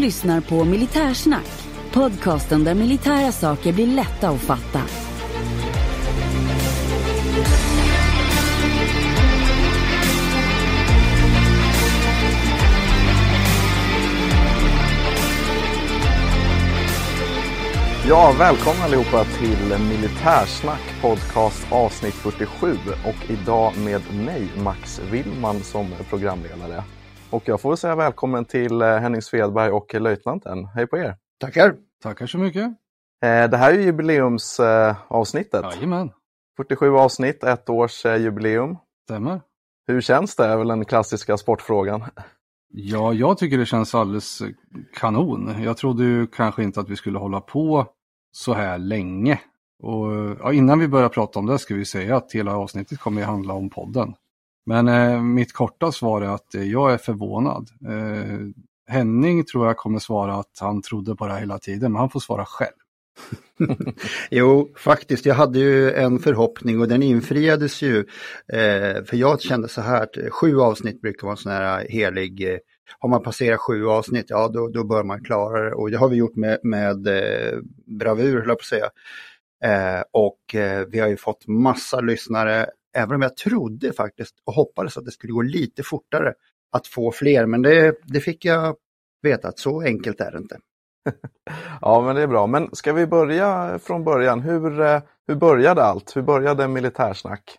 lyssnar på Militärsnack, podcasten där militära saker blir lätta att fatta. Ja, välkomna allihopa till Militärsnack podcast avsnitt 47 och idag med mig Max Willman som programledare. Och jag får säga välkommen till Henning Svedberg och löjtnanten. Hej på er! Tackar! Tackar så mycket! Det här är ju jubileumsavsnittet. Jajamän! 47 avsnitt, ett års jubileum. Stämmer. Hur känns det? Är väl den klassiska sportfrågan. Ja, jag tycker det känns alldeles kanon. Jag trodde ju kanske inte att vi skulle hålla på så här länge. Och ja, innan vi börjar prata om det ska vi säga att hela avsnittet kommer att handla om podden. Men mitt korta svar är att jag är förvånad. Henning tror jag kommer svara att han trodde på det här hela tiden, men han får svara själv. Jo, faktiskt. Jag hade ju en förhoppning och den infriades ju. För jag kände så här att 7 avsnitt brukar vara en sån här helig. Har man passerat 7 avsnitt, ja då bör man klara det. Och det har vi gjort med bravur, höll jag på att säga. Och vi har ju fått massa lyssnare. Även om jag trodde faktiskt och hoppades att det skulle gå lite fortare att få fler. Men det fick jag veta att så enkelt är det inte. Ja, men det är bra. Men ska vi börja från början? Hur började allt? Hur började Militärsnack?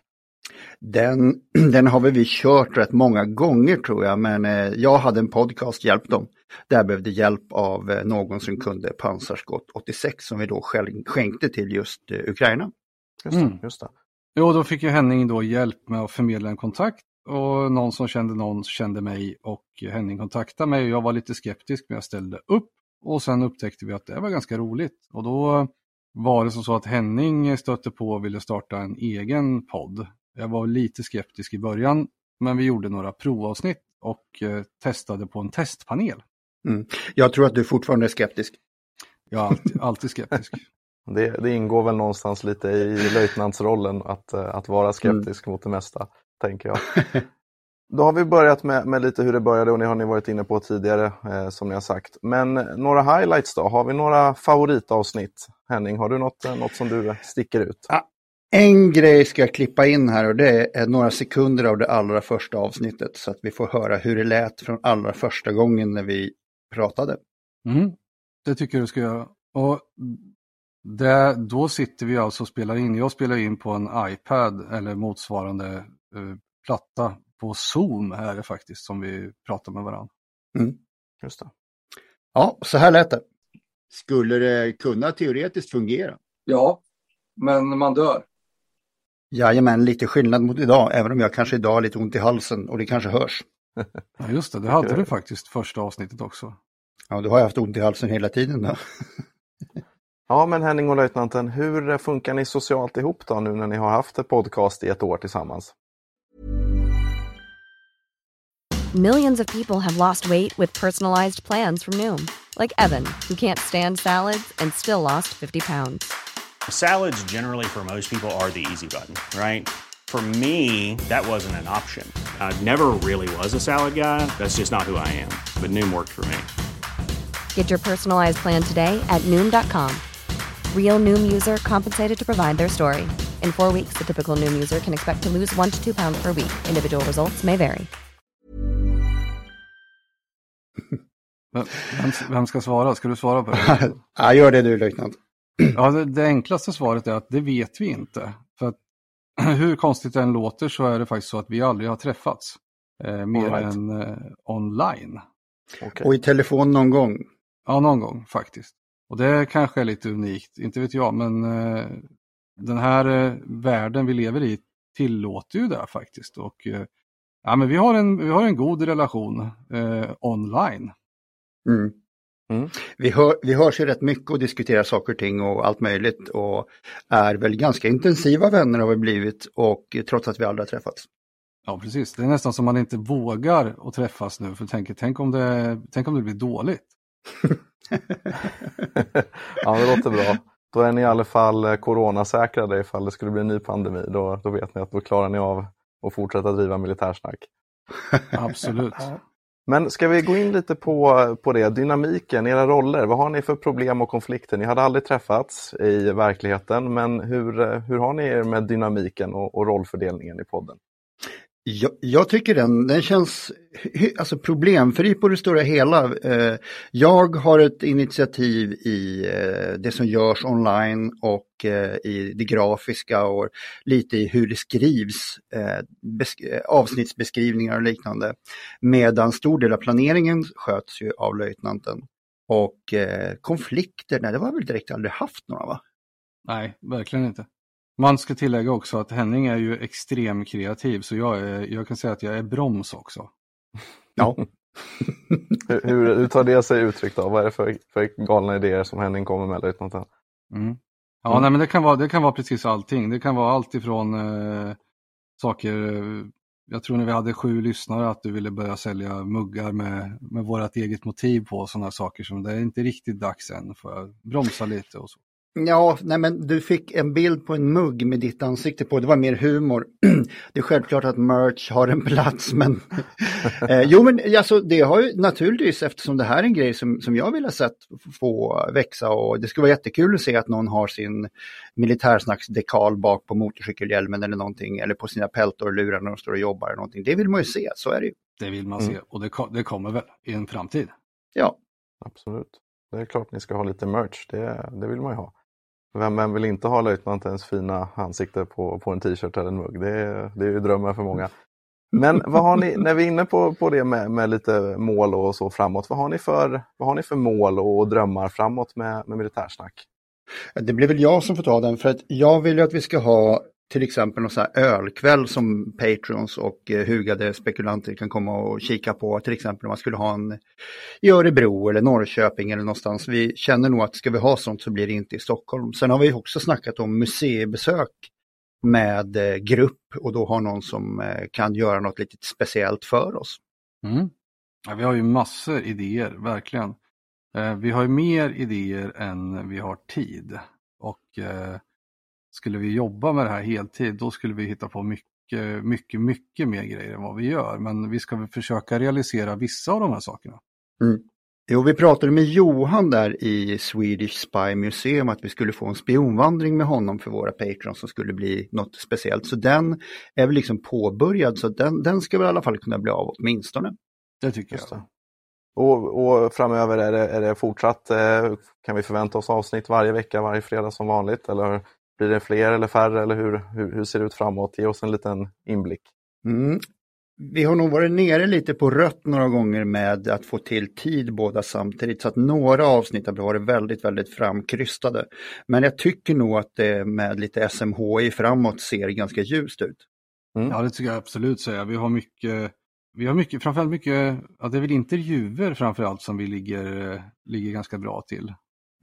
Den har vi kört rätt många gånger tror jag. Men jag hade en podcast, Hjälp dem. Där behövde hjälp av någon som kunde pansarskott 86 som vi då skänkte till just Ukraina. Just det. Jo, då fick ju Henning då hjälp med att förmedla en kontakt. Och någon som kände mig och Henning kontaktade mig. Jag var lite skeptisk men jag ställde upp. Och sen upptäckte vi att det var ganska roligt. Och då var det så att Henning stötte på och ville starta en egen podd. Jag var lite skeptisk i början. Men vi gjorde några provavsnitt och testade på en testpanel. Jag tror att du fortfarande är skeptisk. Jag är alltid skeptisk. Det ingår väl någonstans lite i löjtnantsrollen att vara skeptisk mot det mesta, tänker jag. Då har vi börjat med lite hur det började och det har ni varit inne på tidigare som ni har sagt. Men några highlights då? Har vi några favoritavsnitt? Henning, har du något som du sticker ut? Ja, en grej ska jag klippa in här och det är några sekunder av det allra första avsnittet så att vi får höra hur det lät från allra första gången när vi pratade. Det tycker jag du ska göra. Och då sitter vi alltså och spelar in. Jag spelar in på en iPad eller motsvarande platta på Zoom här är faktiskt som vi pratar med varandra. Just det. Ja, så här lät det. Skulle det kunna teoretiskt fungera? Ja, men man dör. Jajamän, lite skillnad mot idag, även om jag kanske idag har lite ont i halsen och det kanske hörs. Ja, just det hade du faktiskt första avsnittet också. Ja, du har haft ont i halsen hela tiden då. Ja, men Henning och löjtnanten, hur funkar ni socialt ihop då nu när ni har haft ett podcast i ett år tillsammans? Millions of people have lost weight with personalized plans from Noom. Like Evan, who can't stand salads and still lost 50 pounds. Salads generally for most people are the easy button, right? For me, that wasn't an option. I never really was a salad guy. That's just not who I am. But Noom worked for me. Get your personalized plan today at Noom.com. Real Noom user compensated to provide their story. In 4 weeks, the typical Noom user can expect to lose 1 to 2 pounds per week. Individual results may vary. Vem ska svara? Ska du svara på det? Ja, gör det du, löjtnant. Ja, det enklaste svaret är att det vet vi inte. För att hur konstigt det än låter så är det faktiskt så att vi aldrig har träffats. Mer än online. Okay. Och i telefon någon gång? Ja, någon gång faktiskt. Och det kanske är lite unikt, inte vet jag. Men den här världen vi lever i tillåter ju det faktiskt. Och ja, men vi har en god relation online. Vi hörs ju rätt mycket och diskuterar saker och ting och allt möjligt och är väl ganska intensiva vänner har vi blivit och trots att vi aldrig har träffats. Ja, precis. Det är nästan som man inte vågar att träffas nu för tänk om det blir dåligt. Ja, det låter bra. Då är ni i alla fall coronasäkrade ifall det skulle bli en ny pandemi. Då vet ni att då klarar ni av att fortsätta driva militärsnack. Absolut. Men ska vi gå in lite på det, dynamiken, era roller, vad har ni för problem och konflikter? Ni hade aldrig träffats i verkligheten, men hur har ni er med dynamiken och rollfördelningen i podden? Jag tycker den känns alltså problemfri på det stora hela. Jag har ett initiativ i det som görs online och i det grafiska och lite i hur det skrivs, avsnittsbeskrivningar och liknande. Medan stor del av planeringen sköts ju av löjtnanten. Och konflikter, nej det var väl direkt aldrig haft några va? Nej, verkligen inte. Man ska tillägga också att Henning är ju extrem kreativ, så jag kan säga att jag är broms också. Ja. hur tar det sig uttryck då? Vad är det för galna idéer som Henning kommer med löjtnanten? Ja, nej, men det kan vara precis allting. Det kan vara allt ifrån saker, jag tror när vi hade 7 lyssnare att du ville börja sälja muggar med vårt eget motiv på, sådana saker som det är inte riktigt dags än, för att bromsa lite och så. Ja, nej men du fick en bild på en mugg med ditt ansikte på. Det var mer humor. Det är självklart att merch har en plats, men jo men alltså det har ju naturligtvis, eftersom det här är en grej som jag vill ha sett få växa, och det skulle vara jättekul att se att någon har sin militärsnacksdekal bak på motorcykelhjälmen eller någonting, eller på sina peltorlurar när de står och jobbar eller någonting. Det vill man ju se, så är det ju. Det vill man se, och det kommer väl i en framtid. Ja. Absolut. Det är klart ni ska ha lite merch, det vill man ju ha. Vem vill inte ha löjtnantens fina ansikte på en t-shirt eller en mugg? Det är ju drömmen för många. Men vad har ni, när vi är inne på det med lite mål och så framåt, vad har ni för mål och drömmar framåt med militärsnack? Det blir väl jag som får ta den, för att jag vill ju att vi ska ha till exempel någon sån här ölkväll som Patreons och hugade spekulanter kan komma och kika på. Till exempel om man skulle ha en i Örebro eller Norrköping eller någonstans. Vi känner nog att ska vi ha sånt så blir det inte i Stockholm. Sen har vi också snackat om museibesök med grupp, och då har någon som kan göra något lite speciellt för oss. Ja, vi har ju massor idéer, verkligen. Vi har ju mer idéer än vi har tid, och skulle vi jobba med det här heltid, då skulle vi hitta på mycket mer grejer än vad vi gör. Men vi ska väl försöka realisera vissa av de här sakerna. Jo, vi pratade med Johan där i Swedish Spy Museum att vi skulle få en spionvandring med honom för våra patrons som skulle bli något speciellt. Så den är väl liksom påbörjad, så den ska väl i alla fall kunna bli av åtminstone. Det tycker jag. Och framöver är det fortsatt, kan vi förvänta oss avsnitt varje vecka, varje fredag som vanligt, eller blir det fler eller färre, eller hur ser det ut framåt? Ge oss en liten inblick. Vi har nog varit nere lite på rött några gånger med att få till tid båda samtidigt, så att några avsnitt har varit väldigt, väldigt framkrystade. Men jag tycker nog att det med lite SMHI framåt ser ganska ljust ut. Ja, det tycker jag absolut säga. Vi har mycket, framförallt mycket, ja, det är väl intervjuer framförallt som vi ligger ganska bra till.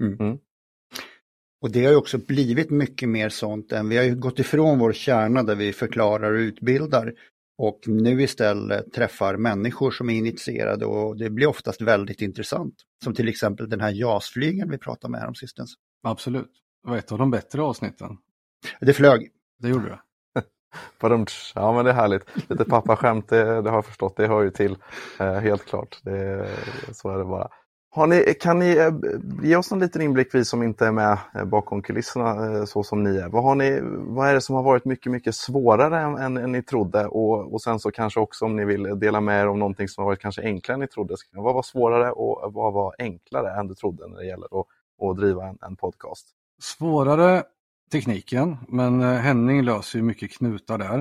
Och det har ju också blivit mycket mer sånt än, vi har ju gått ifrån vår kärna där vi förklarar och utbildar, och nu istället träffar människor som är initierade, och det blir oftast väldigt intressant. Som till exempel den här JAS-flygen vi pratade med här om sistens. Absolut. Det var ett av de bättre avsnitten. Det flög. Det gjorde det. Ja, men det är härligt. Lite pappaskämt, det har jag förstått. Det hör ju till, helt klart. Så är det bara. Kan ni ge oss en liten inblick, vi som inte är med bakom kulisserna så som ni är? Vad är det som har varit mycket, mycket svårare än ni trodde? Och sen så kanske också om ni vill dela med er om någonting som har varit kanske enklare än ni trodde. Vad var svårare och vad var enklare än du trodde när det gäller att driva en podcast? Svårare tekniken, men Henning löser ju mycket knutar där.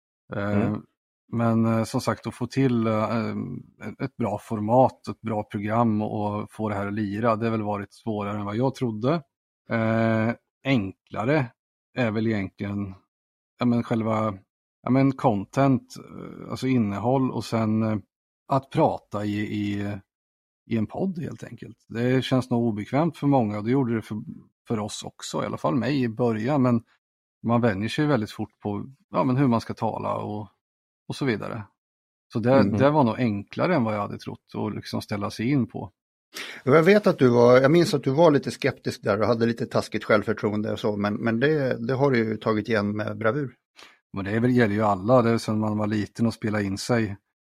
Men som sagt, att få till ett bra format, ett bra program och få det här att lira, det har väl varit svårare än vad jag trodde. Enklare är väl egentligen själva content, alltså innehåll, och sen att prata i en podd helt enkelt. Det känns nog obekvämt för många, och det gjorde det för oss också, i alla fall mig i början, men man vänjer sig väldigt fort på hur man ska tala och så vidare. Så det var nog enklare än vad jag hade trott att liksom ställa sig in på. Jag vet att jag minns att du var lite skeptisk där och hade lite taskigt självförtroende och så, men det har du ju tagit igen med bravur. Men det gäller ju alla, det är som man var liten och spela in sig.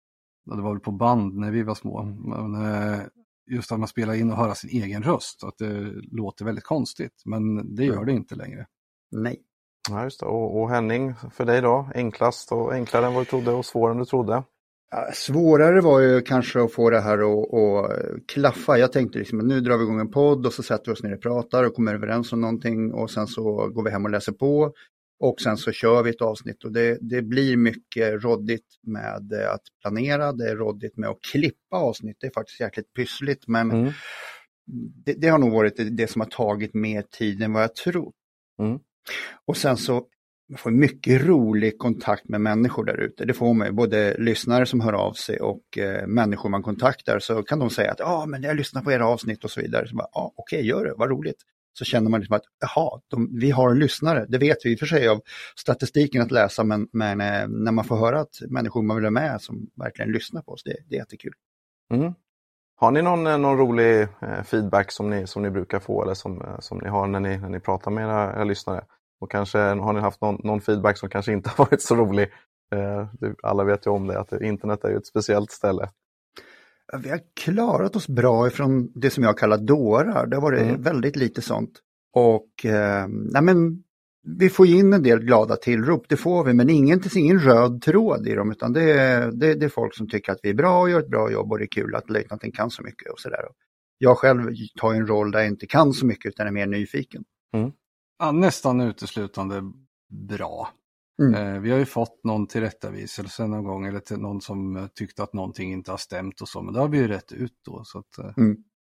det var väl på band när vi var små. Men just att man spelar in och höra sin egen röst. Att det låter väldigt konstigt. Men det gör det inte längre. Nej. Ja, just det. Och Henning, för dig då? Enklast och enklare än vad du trodde och svårare än du trodde? Ja, svårare var ju kanske att få det här att klaffa. Jag tänkte liksom att nu drar vi igång en podd och så sätter vi oss ner och pratar och kommer överens om någonting och sen så går vi hem och läser på och sen så kör vi ett avsnitt. Och det blir mycket råddigt med att planera, det är råddigt med att klippa avsnitt. Det är faktiskt jäkligt pyssligt, men det har nog varit det som har tagit mer tid än vad jag tror. Och sen så man får mycket rolig kontakt med människor där ute. Det får man ju, både lyssnare som hör av sig och människor man kontaktar, så kan de säga att men jag lyssnar på era avsnitt och så vidare. Så bara, okej, gör det, vad roligt. Så känner man liksom att vi har lyssnare. Det vet vi i och för sig av statistiken att läsa, men när man får höra att människor man vill ha med som verkligen lyssnar på oss, det är jättekul. Har ni någon rolig feedback som ni brukar få eller som ni har när ni pratar med era lyssnare? Och kanske har ni haft någon feedback som kanske inte har varit så rolig. Alla vet ju om det, att internet är ju ett speciellt ställe. Vi har klarat oss bra ifrån det som jag kallar dårar. Det har varit väldigt lite sånt. Och vi får in en del glada tillrop, det får vi. Men ingen röd tråd i dem, utan det är folk som tycker att vi är bra och gör ett bra jobb och det är kul att löjtnanten kan så mycket och sådär. Jag själv tar en roll där jag inte kan så mycket utan är mer nyfiken. Ja, nästan uteslutande bra. Vi har ju fått någon tillrättaviselse någon gång eller till någon som tyckte att någonting inte har stämt och så, men det har vi ju rätt ut då. Så att,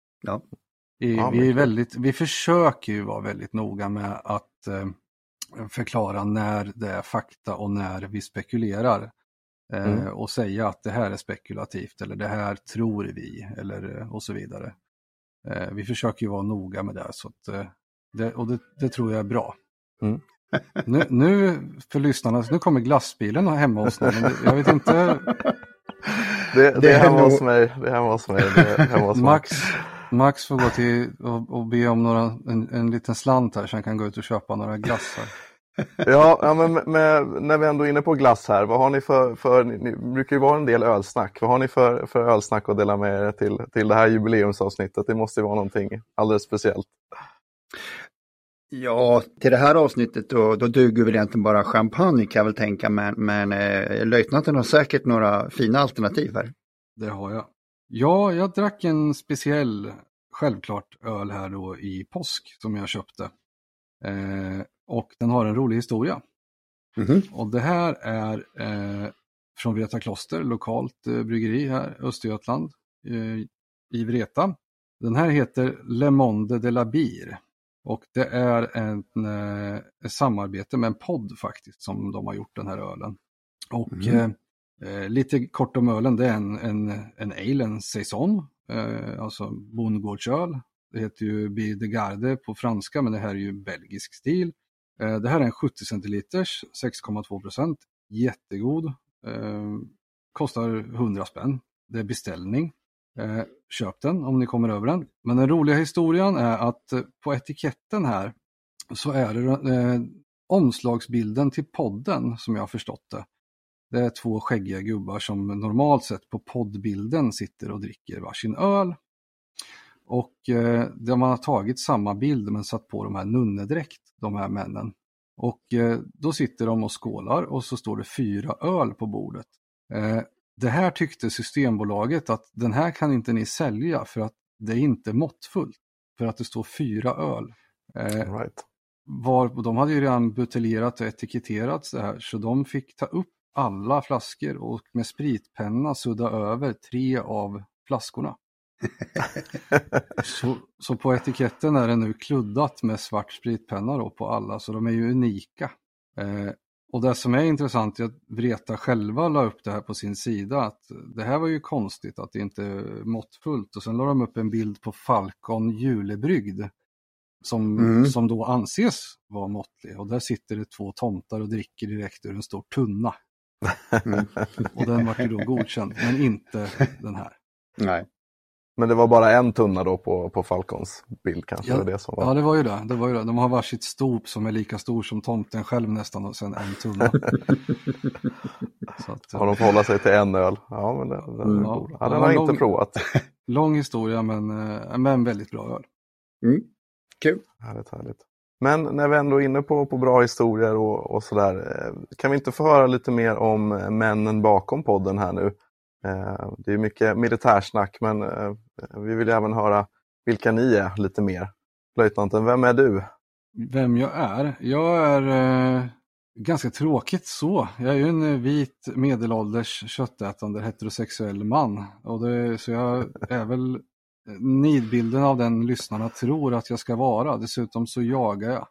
vi försöker ju vara väldigt noga med att förklara när det är fakta och när vi spekulerar. Och säga att det här är spekulativt eller det här tror vi eller och så vidare. Vi försöker ju vara noga med det, så att det tror jag är bra. Nu för lyssnarna, nu kommer glassbilen hemma hos någon. Jag vet inte. Det är hemma hos mig. Det är hemma hos mig. Max får gå till och be om en liten slant här så han kan gå ut och köpa några glassar. Ja, men när vi ändå är inne på glass här, vad har ni för ni brukar ju vara en del ölsnack. Vad har ni för ölsnack att dela med er till det här jubileumsavsnittet? Det måste ju vara någonting alldeles speciellt. Ja, till det här avsnittet då duger väl egentligen bara champagne kan jag väl tänka, men löjtnanten har säkert några fina alternativ här. Det har jag. Ja, jag drack en speciell, självklart, öl här då i påsk som jag köpte. Och den har en rolig historia. Och det här är från Vreta kloster, lokalt bryggeri här i Östergötland, i Vreta. Den här heter Le Monde de la Bière. Och det är ett samarbete med en podd faktiskt som de har gjort den här ölen. Och lite kort om ölen, det är en ale, en saison, alltså bondgårdsöl. Det heter ju Bière de Garde på franska, men det här är ju belgisk stil. Det här är en 70 centiliters, 6,2%. Jättegod. Kostar 100 spänn. Det är beställning. Köp den om ni kommer över den. Men den roliga historien är att på etiketten här så är det omslagsbilden till podden som jag har förstått det. Det är 2 skäggiga gubbar som normalt sett på poddbilden sitter och dricker varsin öl. Och de har tagit samma bild men satt på de här nunnedräkt, de här männen. Och då sitter de och skålar och så står det 4 öl på bordet. Det här tyckte Systembolaget att den här kan inte ni sälja för att det är inte måttfullt. För att det står 4 öl. Right. De hade ju redan buteljerat och etiketterat det här, så de fick ta upp alla flaskor och med spritpenna sudda över 3 av flaskorna. så på etiketten är det nu kluddat med svart spritpenna då på alla, så de är ju unika. Och det som är intressant är att Vreta själva la upp det här på sin sida, att det här var ju konstigt att det inte är måttfullt, och sen la de upp en bild på Falcon julebrygd som då anses vara måttlig, och där sitter det 2 tomtar och dricker direkt ur en stor tunna. Och den var ju då godkänd, men inte den här. Nej. Men det var bara en tunna då på Falcons bild kanske? Ja, det som var. Ja, det var ju det. De har varsitt stop som är lika stor som tomten själv nästan och sen en tunna. Så att, har de får hålla sig till en öl? Ja, men den har jag inte provat. Lång historia men väldigt bra öl. Kul. Härligt. Men när vi ändå är inne på bra historier och sådär, kan vi inte få höra lite mer om männen bakom podden här nu? Det är mycket militärsnack, men vi vill även höra vilka ni är lite mer. Löjtnanten, vem är du? Vem jag är? Jag är ganska tråkigt så. Jag är ju en vit medelålders köttätande heterosexuell man. Så jag är väl nidbilden av den lyssnarna tror att jag ska vara. Dessutom så jagar jag.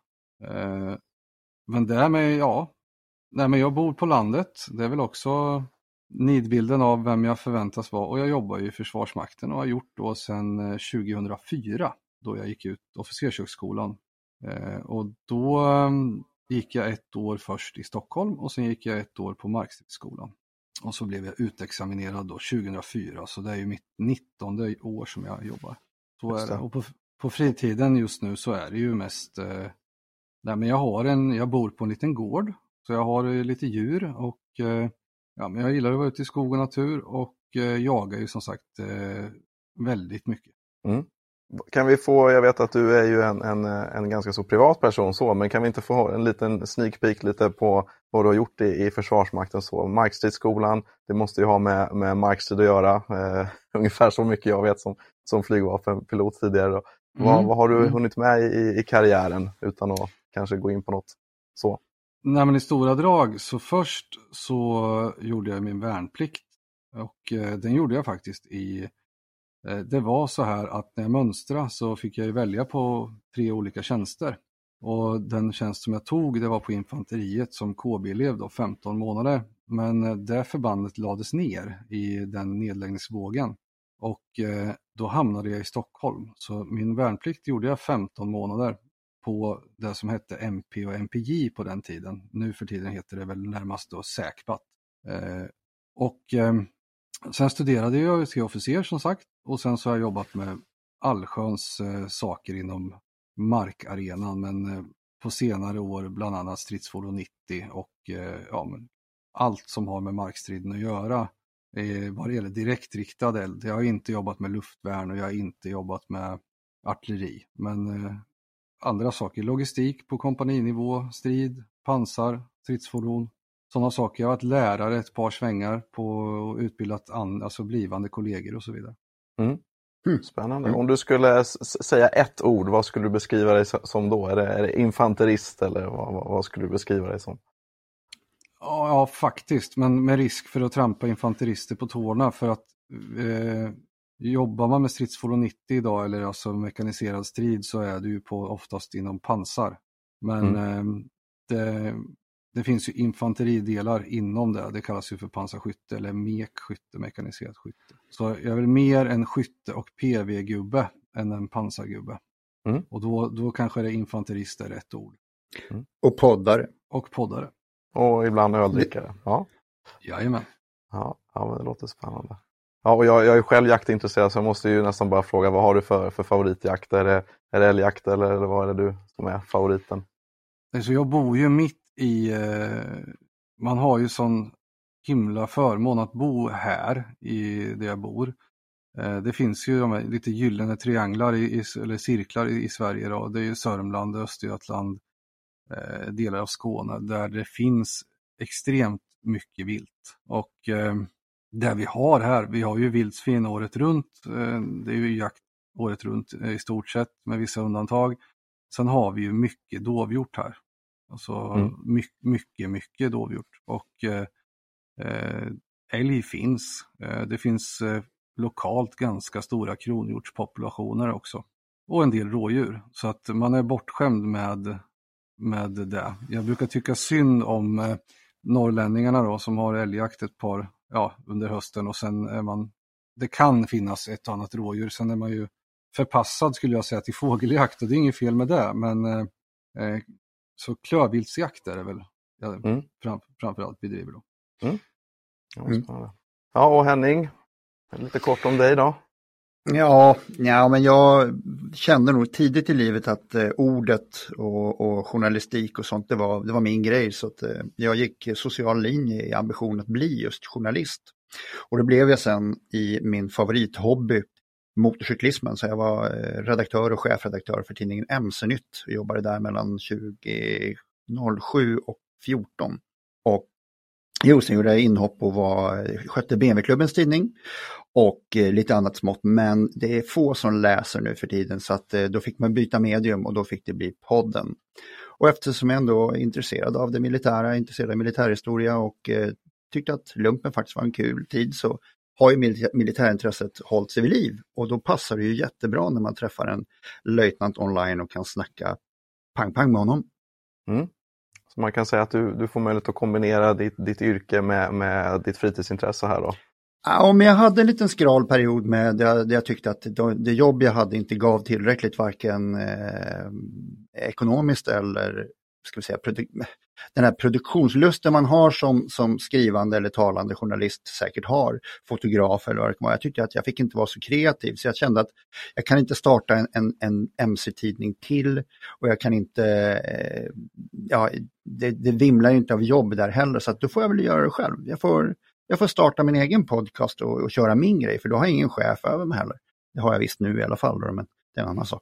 Men därmed, men jag bor på landet. Det är väl också nidbilden av vem jag förväntas vara. Och jag jobbar ju i Försvarsmakten och har gjort då sedan 2004 då jag gick ut officershögskolan. Och då gick jag 1 år först i Stockholm och sen gick jag 1 år på Markstridsskolan. Och så blev jag utexaminerad då 2004, så det är ju mitt 19:e år som jag jobbar. Så är det. Och på fritiden just nu så är det ju mest, men jag bor på en liten gård, så jag har lite djur och men jag gillar att vara ute i skog och natur och jagar ju som sagt väldigt mycket. Kan vi få, jag vet att du är ju en ganska så privat person så, men kan vi inte få en liten sneak peek lite på vad du har gjort i Försvarsmakten så? Markstridsskolan, det måste ju ha med markstrid att göra, ungefär så mycket jag vet som flygvapenpilot tidigare. Vad har du hunnit med i karriären utan att kanske gå in på något så? Nej, men i stora drag så först så gjorde jag min värnplikt och den gjorde jag faktiskt det var så här att när jag mönstrade så fick jag ju välja på 3 olika tjänster. Och den tjänst som jag tog, det var på infanteriet som KB-elev då, 15 månader. Men det förbandet lades ner i den nedläggningsvågen. Och då hamnade jag i Stockholm. Så min värnplikt gjorde jag 15 månader på det som hette MP och MPJ på den tiden. Nu för tiden heter det väl närmast då SÄKBAT. Sen studerade jag till officer som sagt, och sen så har jag jobbat med allsköns saker inom markarenan, men på senare år bland annat stridsfordon 90 och men allt som har med markstriden att göra vad det gäller direktriktad eld. Jag har inte jobbat med luftvärn och jag har inte jobbat med artilleri, men andra saker, logistik på kompaninivå, strid, pansar, stridsfordon. Sådana saker. Jag har varit lärare ett par svängar på utbildat alltså blivande kollegor och så vidare. Spännande. Om du skulle säga ett ord, vad skulle du beskriva dig som då? Är det infanterist eller vad skulle du beskriva dig som? Ja, faktiskt. Men med risk för att trampa infanterister på tårna. För att jobbar man med stridsfordon 90 idag eller alltså mekaniserad strid så är det ju oftast inom pansar. Men det finns ju infanteridelar inom det. Det kallas ju för pansarskytte eller mekskytte, mekaniserat skytte. Så jag är väl mer en skytte och PV-gubbe än en pansargubbe. Och då kanske det infanterist är rätt ord. Och poddare. Och ibland öldrickare. Ja. Jajamän. Ja, men det låter spännande. Ja, och jag är själv jaktintresserad så jag måste ju nästan bara fråga, vad har du för favoritjakt? Är det älgjakt eller vad är det du som är favoriten? Så jag bor ju mitt i, man har ju sån himla förmån att bo här i där jag bor. Det finns ju de här lite gyllene trianglar eller cirklar i Sverige då. Det är ju Sörmland, Östergötland, delar av Skåne där det finns extremt mycket vilt. Och där vi har ju vildsvin året runt. Det är ju jakt året runt i stort sett med vissa undantag. Sen har vi ju mycket dovhjort här. Alltså mycket dovhjort. Och älg finns. Det finns lokalt ganska stora kronhjortspopulationer också. Och en del rådjur. Så att man är bortskämd med det. Jag brukar tycka synd om norrlänningarna då som har älgjakt ett par under hösten och sen det kan finnas ett annat rådjur. Sen är man ju förpassad skulle jag säga till fågeljakt och det är inget fel med det. Men så klövviltsjakt är det väl framförallt vi driver då. Ja, och Henning, lite kort om dig då. Ja, men jag kände nog tidigt i livet att ordet och journalistik och sånt, det var min grej. Så att, jag gick social linje i ambition att bli just journalist. Och det blev jag sen i min favorithobby, motorcyklismen. Så jag var redaktör och chefredaktör för tidningen MC-nytt. Jag jobbade där mellan 2007 och 2014. Och sen gjorde jag inhopp och skötte BMW-klubbens tidning och lite annat smått. Men det är få som läser nu för tiden, så att då fick man byta medium och då fick det bli podden. Och eftersom jag ändå är intresserad av det militära, intresserad av militärhistoria och tyckte att lumpen faktiskt var en kul tid, så har ju militärintresset hållit sig vid liv. Och då passar det ju jättebra när man träffar en löjtnant online och kan snacka pang-pang med honom. Mm. Så man kan säga att du får möjlighet att kombinera ditt yrke med ditt fritidsintresse här då? Ja, men jag hade en liten skral period med där jag tyckte att det jobb jag hade inte gav tillräckligt, varken ekonomiskt eller ska vi säga, den här produktionslusten man har som skrivande eller talande journalist säkert har, fotograf eller vad det kan vara. Jag tyckte att jag fick inte vara så kreativ, så jag kände att jag kan inte starta en MC-tidning till, och jag kan inte, det vimlar ju inte av jobb där heller, så att då får jag väl göra det själv. Jag får starta min egen podcast och köra min grej, för då har jag ingen chef över mig heller. Det har jag visst nu i alla fall då, men det är en annan sak.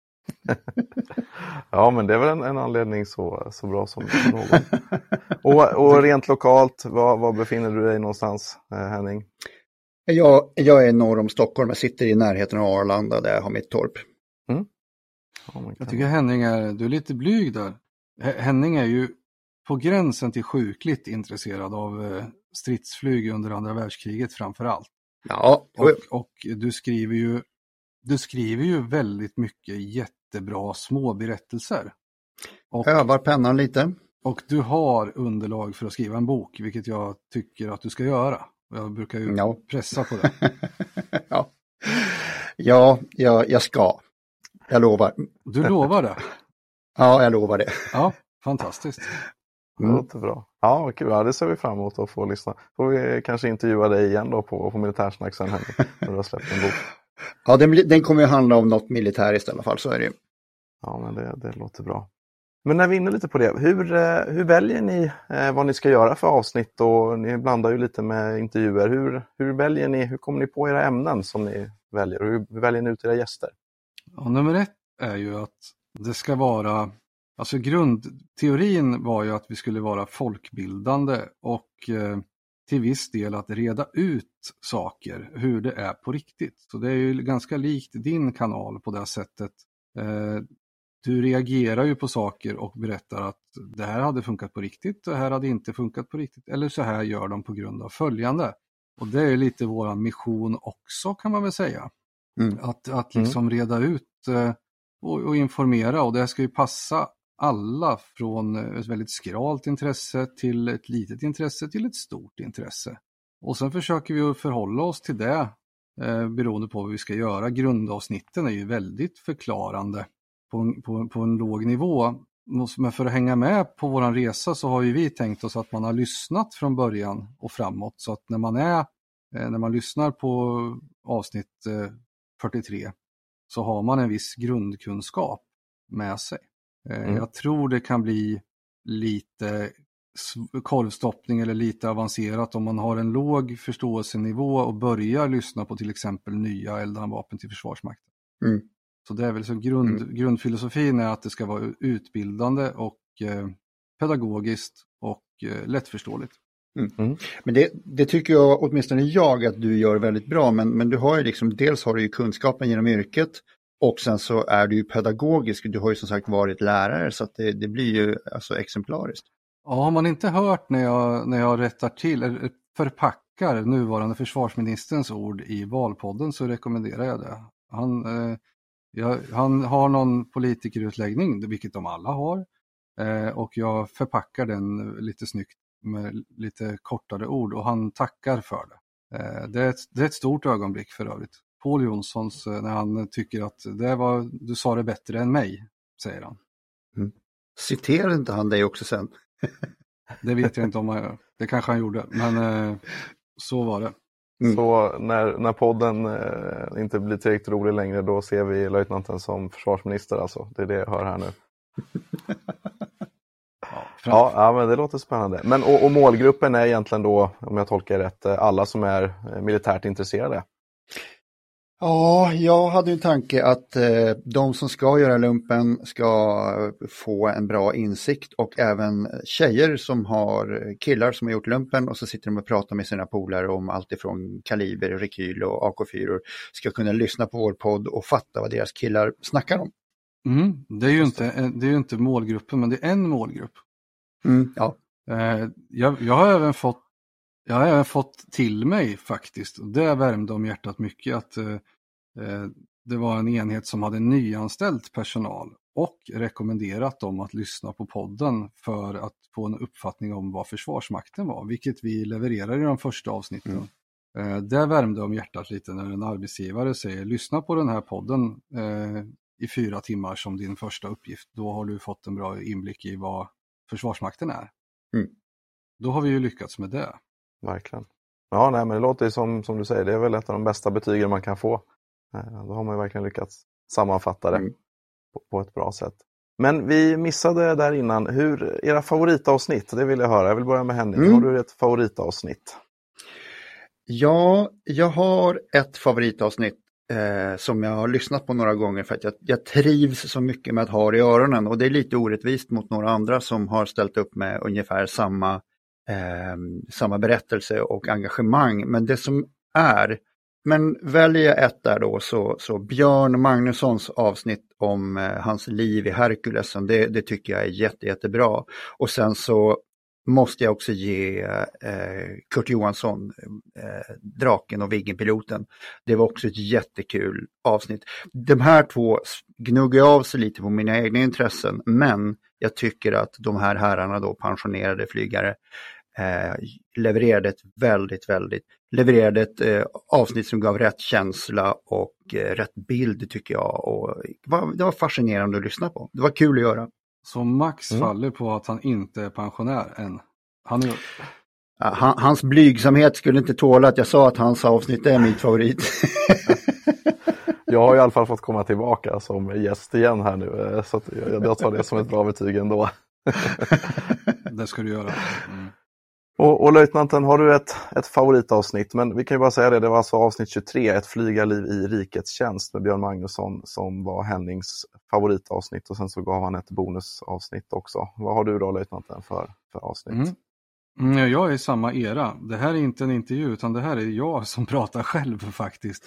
Ja, men det är väl en anledning så bra som någon. Och rent lokalt, var befinner du dig någonstans, Henning? Jag är norr om Stockholm, jag sitter i närheten av Arlanda där jag har mitt torp. Mm. Jag tycker Henning du är lite blyg där. Henning är ju på gränsen till sjukligt intresserad av stridsflyg under andra världskriget framför allt. Ja. Och du skriver ju väldigt mycket jättebra små berättelser. Och, övar pennan lite. Och du har underlag för att skriva en bok, vilket jag tycker att du ska göra. Jag brukar ju pressa på det. Jag ska. Jag lovar. Du lovar det? Ja, jag lovar det. Ja, fantastiskt. Det låter bra. Ja, kul. Ja, det ser vi fram emot att få lyssna. Får vi kanske intervjua dig igen då på Militärsnack sen, Henning, när du har släppt en bok. Ja, den kommer ju handla om något militäriskt i alla fall, så är det ju. Ja, men det låter bra. Men när vi är inne lite på det, hur väljer ni vad ni ska göra för avsnitt, och ni blandar ju lite med intervjuer. Hur väljer ni, hur kommer ni på era ämnen som ni väljer, och hur väljer ni ut era gäster? Ja, nummer 1 är ju att det ska vara, alltså grundteorin var ju att vi skulle vara folkbildande och till viss del att reda ut saker, hur det är på riktigt. Så det är ju ganska likt din kanal på det sättet. Du reagerar ju på saker och berättar att det här hade funkat på riktigt, det här hade inte funkat på riktigt, eller så här gör de på grund av följande. Och det är lite våran mission också, kan man väl säga. Mm. Att liksom reda ut och informera, och det ska ju passa alla från ett väldigt skralt intresse till ett litet intresse till ett stort intresse. Och sen försöker vi att förhålla oss till det beroende på vad vi ska göra. Grundavsnitten är ju väldigt förklarande på en låg nivå. Men för att hänga med på våran resa så har ju vi tänkt oss att man har lyssnat från början och framåt. Så att när man lyssnar på avsnitt 43 så har man en viss grundkunskap med sig. Jag tror det kan bli lite korvstoppning eller lite avancerat om man har en låg förståelsenivå och börjar lyssna på till exempel nya eldhandvapen till Försvarsmakten. Mm. Så det är väl så grundfilosofin är att det ska vara utbildande och pedagogiskt och lättförståeligt. Mm. Men det tycker jag, åtminstone jag, att du gör väldigt bra, men du har ju liksom, dels har du ju kunskapen genom yrket, och sen så är du ju pedagogisk. Du har ju som sagt varit lärare, så att det blir ju alltså exemplariskt. Ja, har man inte hört när jag rättar till eller förpackar nuvarande försvarsministerns ord i valpodden, så rekommenderar jag det. Han har någon politikerutläggning, vilket de alla har, och jag förpackar den lite snyggt med lite kortare ord, och han tackar för det. Det är ett stort ögonblick för övrigt. Paul Jonssons, när han tycker att du sa det bättre än mig, säger han. Mm. Citerar inte han dig också sen? Det vet jag inte om han gör. Det kanske han gjorde, men så var det. Så när podden inte blir tillräckligt rolig längre, då ser vi löjtnanten som försvarsminister alltså. Det är det jag hör här nu. Ja, men det låter spännande. Men och målgruppen är egentligen då, om jag tolkar rätt, alla som är militärt intresserade. Ja, jag hade en tanke att de som ska göra lumpen ska få en bra insikt, och även tjejer som har killar som har gjort lumpen och så sitter de och pratar med sina polare om allt ifrån kaliber, rekyl och AK4 ska kunna lyssna på vår podd och fatta vad deras killar snackar om. Det är ju inte målgruppen, men det är en målgrupp. Ja. Jag har även fått till mig faktiskt, och det värmde om hjärtat mycket, att det var en enhet som hade nyanställt personal och rekommenderat dem att lyssna på podden för att få en uppfattning om vad Försvarsmakten var, vilket vi levererar i de första avsnitten. Det värmde om hjärtat lite när en arbetsgivare säger lyssna på den här podden i 4 timmar som din första uppgift. Då har du fått en bra inblick i vad Försvarsmakten är. Då har vi ju lyckats med det. Verkligen. Ja, nej, men det låter ju som du säger, det är väl ett av de bästa betygen man kan få. Då har man ju verkligen lyckats sammanfatta det på ett bra sätt. Men vi missade där innan, era favoritavsnitt, det vill jag höra. Jag vill börja med Henning. Har du ett favoritavsnitt? Ja, jag har ett favoritavsnitt som jag har lyssnat på några gånger för att jag trivs så mycket med att ha det i öronen, och det är lite orättvist mot några andra som har ställt upp med ungefär samma berättelse och engagemang, men det som är, men väljer jag ett där då, så Björn Magnussons avsnitt om hans liv i Herkulesen, det tycker jag är jättebra. Och sen så måste jag också ge Kurt Johansson, Draken och Viggenpiloten. Det var också ett jättekul avsnitt. De här två gnuggar av sig lite på mina egna intressen, men jag tycker att de här herrarna då, pensionerade flygare, levererade ett avsnitt som gav rätt känsla och rätt bild, tycker jag, och det var fascinerande att lyssna på. Det var kul att göra. Så Max faller på att han inte är pensionär än. Hans blygsamhet skulle inte tåla att jag sa att hans avsnitt är mitt favorit. Jag har i alla fall fått komma tillbaka som gäst igen här nu, så att jag tar det som ett bra betyg ändå. Det ska du göra. Och löjtnanten, har du ett favoritavsnitt? Men vi kan ju bara säga det var alltså avsnitt 23, ett flygarliv i rikets tjänst med Björn Magnusson, som var Hennings favoritavsnitt, och sen så gav han ett bonusavsnitt också. Vad har du då, löjtnanten, för avsnitt? Jag är i samma era. Det här är inte en intervju, utan det här är jag som pratar själv faktiskt.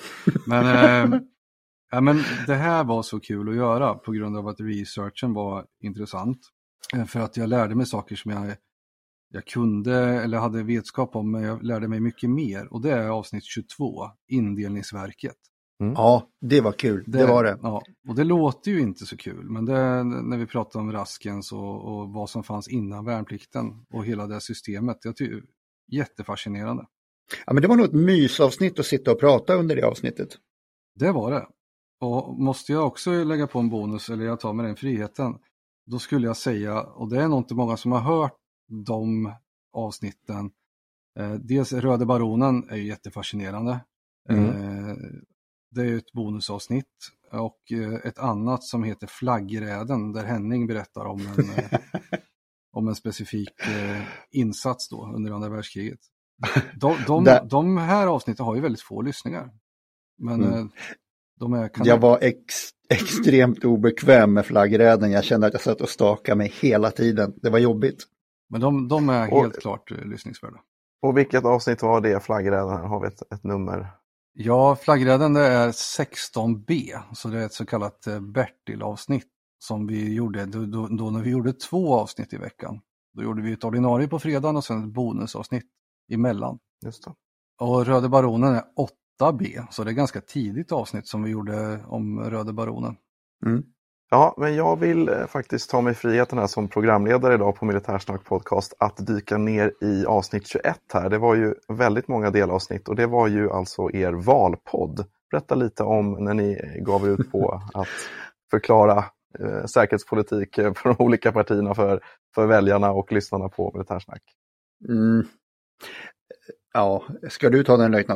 Men det här var så kul att göra på grund av att researchen var intressant. För att jag lärde mig saker som jag kunde eller hade vetskap om, men jag lärde mig mycket mer. Och det är avsnitt 22, Indelningsverket. Ja, det var kul. Det var det. Ja, och det låter ju inte så kul, men det, när vi pratar om Raskens och vad som fanns innan värnplikten och hela det systemet, jag tycker jättefascinerande. Ja, men det var nog ett mysavsnitt att sitta och prata under det avsnittet. Det var det. Och måste jag också lägga på en bonus, eller jag tar med den friheten, då skulle jag säga, och det är nog inte många som har hört de avsnitten, dels Röde Baronen är ju jättefascinerande. Det är ett bonusavsnitt, och ett annat som heter Flaggräden, där Henning berättar om en specifik insats då under andra världskriget. De här avsnitten har ju väldigt få lyssningar. Men jag var extremt obekväm med Flaggräden. Jag kände att jag satt och stakade mig hela tiden. Det var jobbigt. Men de är helt klart lyssningsvärda. Och vilket avsnitt var det, Flaggräden? Har vi ett nummer? Ja, Flaggräden, det är 16B. Så det är ett så kallat Bertil-avsnitt som vi gjorde då när vi gjorde 2 avsnitt i veckan. Då gjorde vi ett ordinarie på fredagen och sen ett bonusavsnitt emellan. Just det. Och Röde Baronen är 8B, så det är ganska tidigt avsnitt som vi gjorde om Röde Baronen. Ja, men jag vill faktiskt ta mig friheten här som programledare idag på Militärsnack podcast att dyka ner i avsnitt 21 här. Det var ju väldigt många delavsnitt, och det var ju alltså er valpodd. Berätta lite om när ni gav ut på att förklara säkerhetspolitik för de olika partierna för väljarna och lyssnarna på Militärsnack. Ja, ska du ta den, löjtnant?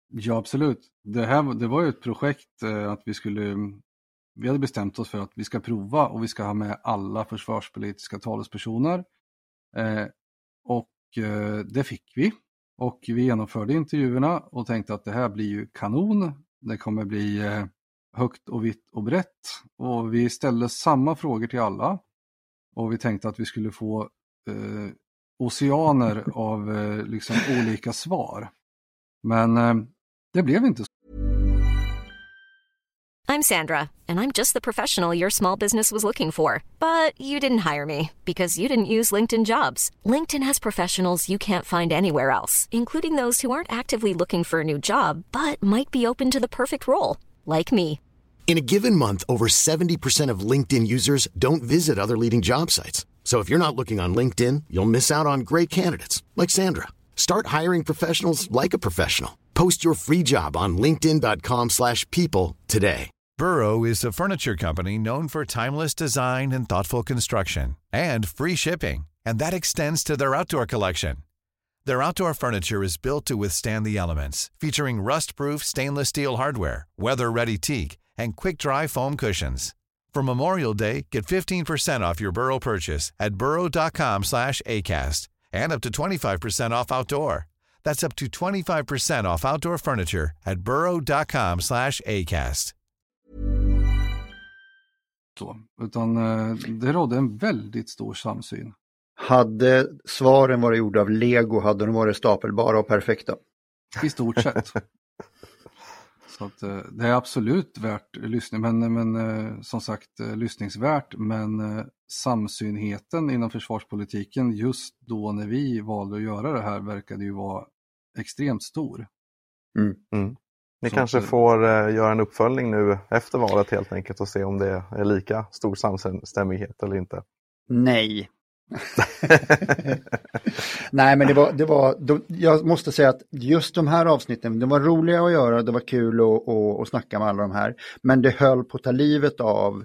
Ja, absolut. Det var ju ett projekt att vi hade bestämt oss för att vi ska prova och vi ska ha med alla försvarspolitiska talespersoner. Och det fick vi. Och vi genomförde intervjuerna och tänkte att det här blir ju kanon. Det kommer bli högt och vitt och brett. Och vi ställde samma frågor till alla. Och vi tänkte att vi skulle få oceaner av liksom olika svar. Men det blev inte så. I'm Sandra, and I'm just the professional your small business was looking for. But you didn't hire me because you didn't use LinkedIn Jobs. LinkedIn has professionals you can't find anywhere else, including those who aren't actively looking for a new job, but might be open to the perfect role, like me. In a given month, over 70% of LinkedIn users don't visit other leading job sites. So if you're not looking on LinkedIn, you'll miss out on great candidates like Sandra. Start hiring professionals like a professional. Post your free job on linkedin.com/people today. Burrow is a furniture company known for timeless design and thoughtful construction and free shipping, and that extends to their outdoor collection. Their outdoor furniture is built to withstand the elements, featuring rust-proof stainless steel hardware, weather-ready teak, and quick-dry foam cushions. For Memorial Day, get 15% off your Burrow purchase at burrow.com/acast, and up to 25% off outdoor. That's up to 25% off outdoor furniture at burrow.com/acast. Så, utan det rådde en väldigt stor samsyn. Hade svaren varit gjorda av Lego hade de varit stapelbara och perfekta. I stort sett. Så att, det är absolut värt lyssning, men som sagt lyssningsvärt, men samsynheten inom försvarspolitiken just då när vi valde att göra det här verkade ju vara extremt stor. Ni kanske får göra en uppföljning nu efter valet helt enkelt och se om det är lika stor samstämmighet eller inte. Nej. Nej, men jag måste säga att just de här avsnitten, det var roliga att göra, det var kul att snacka med alla de här, men det höll på att ta livet av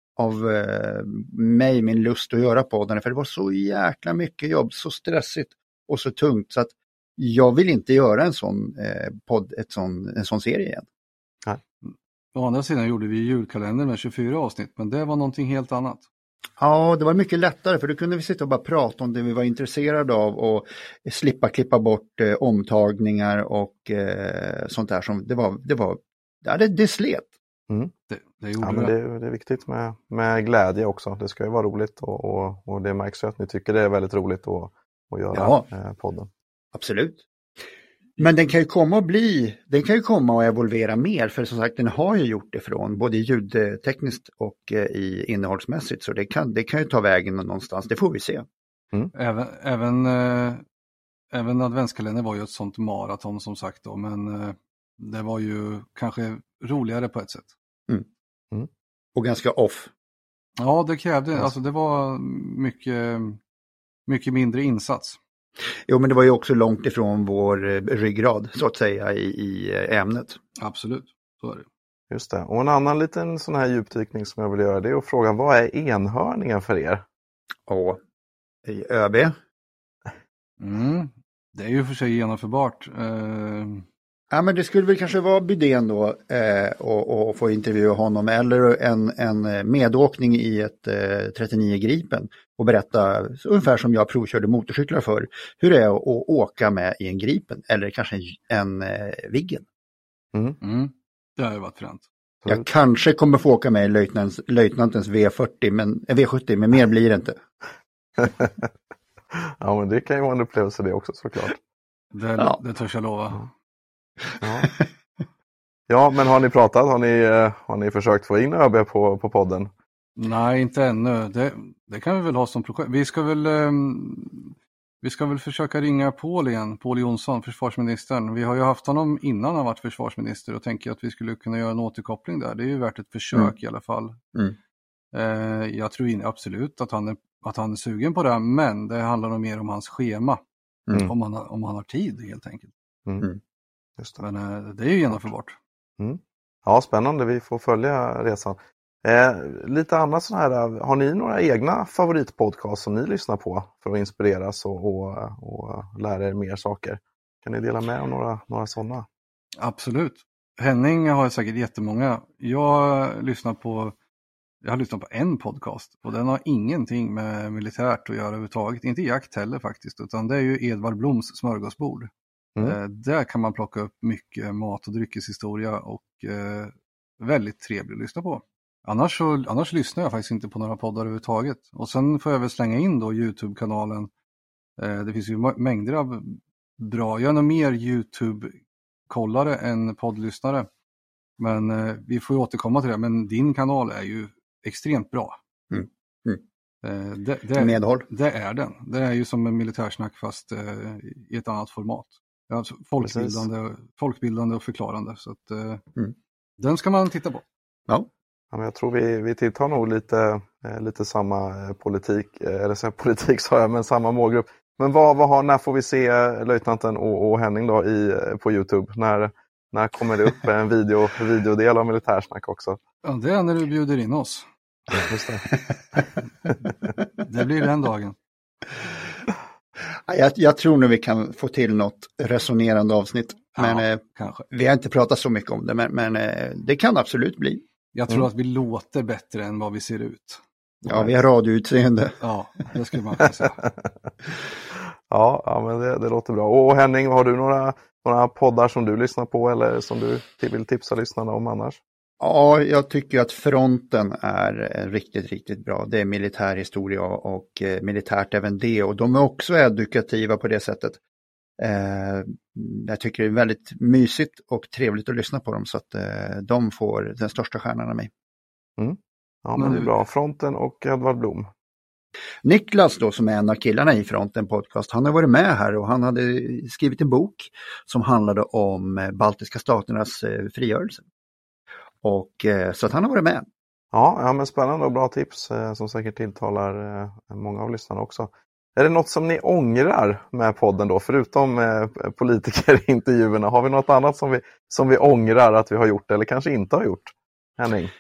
mig, min lust att göra podden, för det var så jäkla mycket jobb, så stressigt och så tungt så att jag vill inte göra en sån podd, en sån serie igen. Nej. Å andra sidan gjorde vi julkalender med 24 avsnitt, men det var någonting helt annat. Ja, det var mycket lättare för då kunde vi sitta och bara prata om det vi var intresserade av och slippa klippa bort omtagningar och sånt där som det slet. Det gjorde men det är viktigt med glädje också. Det ska ju vara roligt och det märks att ni tycker det är väldigt roligt att göra podden. Absolut. Men den kan ju komma och evolvera mer, för som sagt den har ju gjort det från både ljudtekniskt och i innehållsmässigt, så det kan ju ta vägen någonstans, det får vi se. Även adventskalendern var ju ett sånt maraton som sagt då, men det var ju kanske roligare på ett sätt. Och ganska off. Ja, det krävde, alltså det var mycket mindre insats. Jo, men det var ju också långt ifrån vår ryggrad så att säga i ämnet. Absolut, så är det. Just det. Och en annan liten sån här djupdykning som jag vill göra, det är att fråga, vad är enhörningen för er? I ÖB? Det är ju för sig genomförbart. Ja, men det skulle väl kanske vara Bydén då och få intervjua honom, eller en medåkning i ett 39 Gripen och berätta ungefär som jag provkörde motorcyklar för hur det är att åka med i en Gripen eller kanske en Viggen. Det har ju varit fränt. Jag kanske kommer få åka med i löjtnantens V70, men mer blir det inte. Ja, men det kan ju vara en upplevelse det också såklart. Det törs jag lova. Ja, men har ni pratat? Har ni försökt få in ÖB på podden? Nej, inte ännu. Det kan vi väl ha som projekt. Vi ska väl försöka ringa Paul Jonsson, försvarsministern. Vi har ju haft honom innan han varit försvarsminister och tänker att vi skulle kunna göra en återkoppling där. Det är ju värt ett försök i alla fall. Jag tror absolut att han är sugen på det, men det handlar nog mer om hans schema. Om han har tid helt enkelt. Just det. Men det är ju genomförbart. Ja, spännande. Vi får följa resan. Lite annat sån här, har ni några egna favoritpodcast som ni lyssnar på för att inspireras och lära er mer saker? Kan ni dela med om några sådana? Absolut. Henning har säkert jättemånga. Jag har lyssnat på en podcast och den har ingenting med militärt att göra överhuvudtaget. Inte jakt heller faktiskt, utan det är ju Edvard Bloms smörgåsbord. Där kan man plocka upp mycket mat- och dryckeshistoria och väldigt trevligt att lyssna på. Annars lyssnar jag faktiskt inte på några poddar överhuvudtaget. Och sen får jag väl slänga in då YouTube-kanalen. Det finns ju mängder av bra. Jag är nog mer YouTube-kollare än poddlyssnare. Men vi får ju återkomma till det. Men din kanal är ju extremt bra. Medhåll. Det är den. Det är ju som en militärsnack fast i ett annat format. Alltså folkbildande och förklarande. Så att, den ska man titta på. Ja. Ja, men jag tror vi tittar nog lite samma politik, eller så politik sa jag, men samma målgrupp. Men när får vi se löjtnanten och Henning då på YouTube? När kommer det upp en videodel av militärsnack också? Ja, det är när du bjuder in oss. Just det. Det blir den dagen. Jag tror nu vi kan få till något resonerande avsnitt. Men kanske. Vi har inte pratat så mycket om det, men det kan absolut bli. Jag tror att vi låter bättre än vad vi ser ut. Ja, vi har radioutseende. Ja, det skulle man kunna säga. Ja, men det låter bra. Och Henning, har du några poddar som du lyssnar på eller som du vill tipsa lyssnarna om annars? Ja, jag tycker att Fronten är riktigt, riktigt bra. Det är militärhistoria och militärt även det. Och de är också edukativa på det sättet. Jag tycker det är väldigt mysigt och trevligt att lyssna på dem. Så att de får den största stjärnan av mig. Ja, men det är bra. Fronten och Edvard Blom. Niklas då, som är en av killarna i Fronten podcast, han har varit med här och han hade skrivit en bok som handlade om baltiska staternas frigörelse. Och så att han har varit med. Ja, men spännande och bra tips som säkert tilltalar många av lyssnarna också. Är det något som ni ångrar med podden då, förutom politikerintervjuerna? Har vi något annat som vi ångrar att vi har gjort eller kanske inte har gjort? Henning?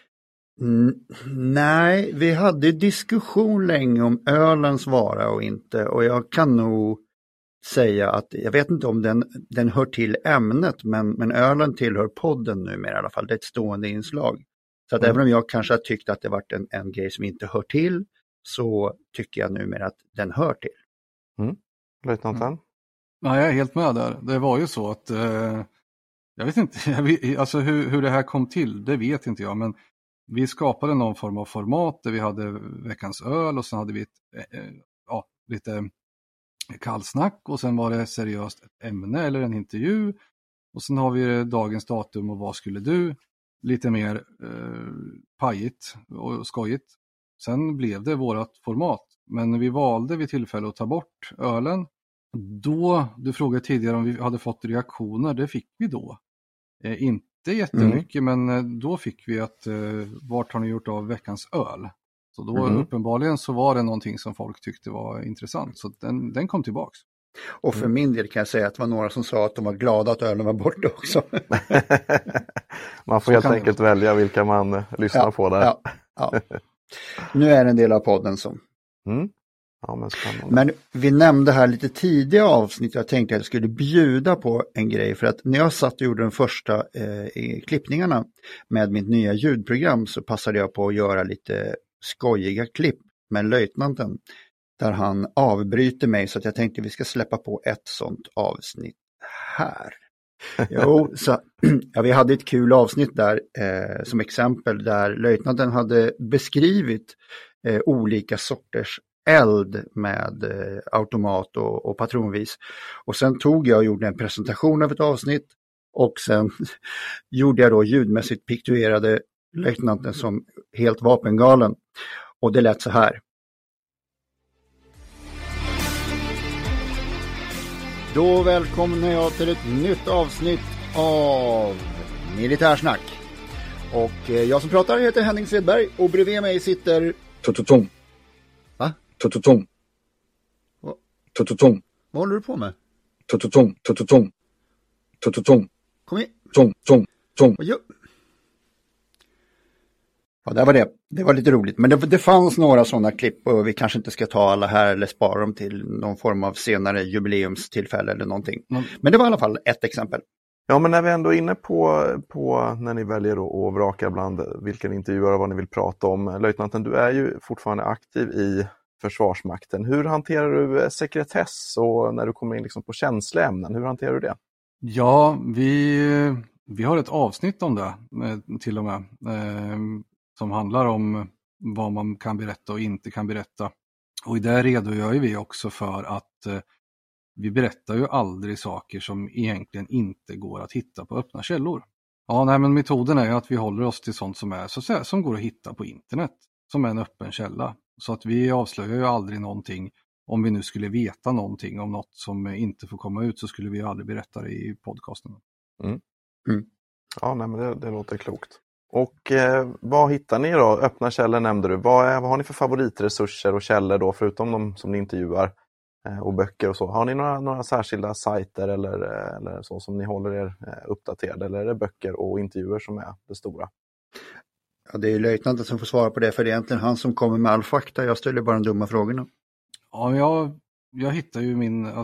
Nej, vi hade diskussion länge om ölens vara och inte. Och jag kan nog säga att, jag vet inte om den hör till ämnet, men ölen tillhör podden numera i alla fall. Det är ett stående inslag. Så att även om jag kanske har tyckt att det varit en grej som inte hör till, så tycker jag numera att den hör till. Löjtnanten? Ja, jag är helt med där. Det var ju så att, jag vet inte, alltså hur det här kom till, det vet inte jag, men vi skapade någon form av format där vi hade veckans öl och sen hade vi lite kallsnack och sen var det seriöst ett ämne eller en intervju och sen har vi dagens datum och vad skulle du? Lite mer pajigt och skojigt. Sen blev det vårat format, men vi valde vid tillfälle att ta bort ölen. Då, du frågade tidigare om vi hade fått reaktioner, det fick vi då. Inte jättemycket, men då fick vi att vart har ni gjort av veckans öl? Så då uppenbarligen så var det någonting som folk tyckte var intressant. Så den kom tillbaks. Och för min del kan jag säga att det var några som sa att de var glada att ölen var borta också. Man får helt enkelt välja vilka man lyssnar på där. Ja. Nu är det en del av podden som. Ja, men spännande. Men vi nämnde här lite tidiga avsnitt. Jag tänkte att jag skulle bjuda på en grej. För att när jag satt och gjorde de första klippningarna med mitt nya ljudprogram så passade jag på att göra lite skojiga klipp med löjtnanten. Där han avbryter mig, så att jag tänkte att vi ska släppa på ett sånt avsnitt här. Jo, så vi hade ett kul avsnitt där som exempel där löjtnanten hade beskrivit olika sorters eld med automat och patronvis. Och sen tog jag och gjorde en presentation av ett avsnitt och sen gjorde jag då ljudmässigt piktuerade löjtnanten som helt vapengalen. Och det lät så här. Då välkomnar jag till ett nytt avsnitt av Militärsnack. Och jag som pratar heter Henning Svedberg och bredvid mig sitter... Tututum. Va? Tututum. Tututum. Vad håller du på med? Tututum. Tututum. Tututum. Kom igen. Tum. Ja, det var det. Det var lite roligt. Men det fanns några sådana klipp och vi kanske inte ska ta alla här eller spara dem till någon form av senare jubileumstillfälle eller någonting. Men det var i alla fall ett exempel. Ja, men när vi ändå är inne på när ni väljer att vraka bland vilken intervjuare och vad ni vill prata om. Löjtnanten, du är ju fortfarande aktiv i Försvarsmakten. Hur hanterar du sekretess och när du kommer in liksom på känsliga ämnen? Hur hanterar du det? Ja, vi har ett avsnitt om det till och med som handlar om vad man kan berätta och inte kan berätta. Och i det redogör vi också för att vi berättar ju aldrig saker som egentligen inte går att hitta på öppna källor. Ja, nej, men metoden är att vi håller oss till sånt som är som går att hitta på internet, som är en öppen källa. Så att vi avslöjar ju aldrig någonting. Om vi nu skulle veta någonting om något som inte får komma ut så skulle vi aldrig berätta det i podcasten. Ja, nej, men det låter klokt. Och vad hittar ni då? Öppna källor nämnde du. Vad har ni för favoritresurser och källor då, förutom de som ni intervjuar och böcker och så? Har ni några särskilda sajter eller så som ni håller er uppdaterade? Eller är det böcker och intervjuer som är det stora? Ja, det är löjtnanten som får svara på det, för det är egentligen han som kommer med all fakta. Jag ställer bara de dumma frågorna. Ja, jag hittar ju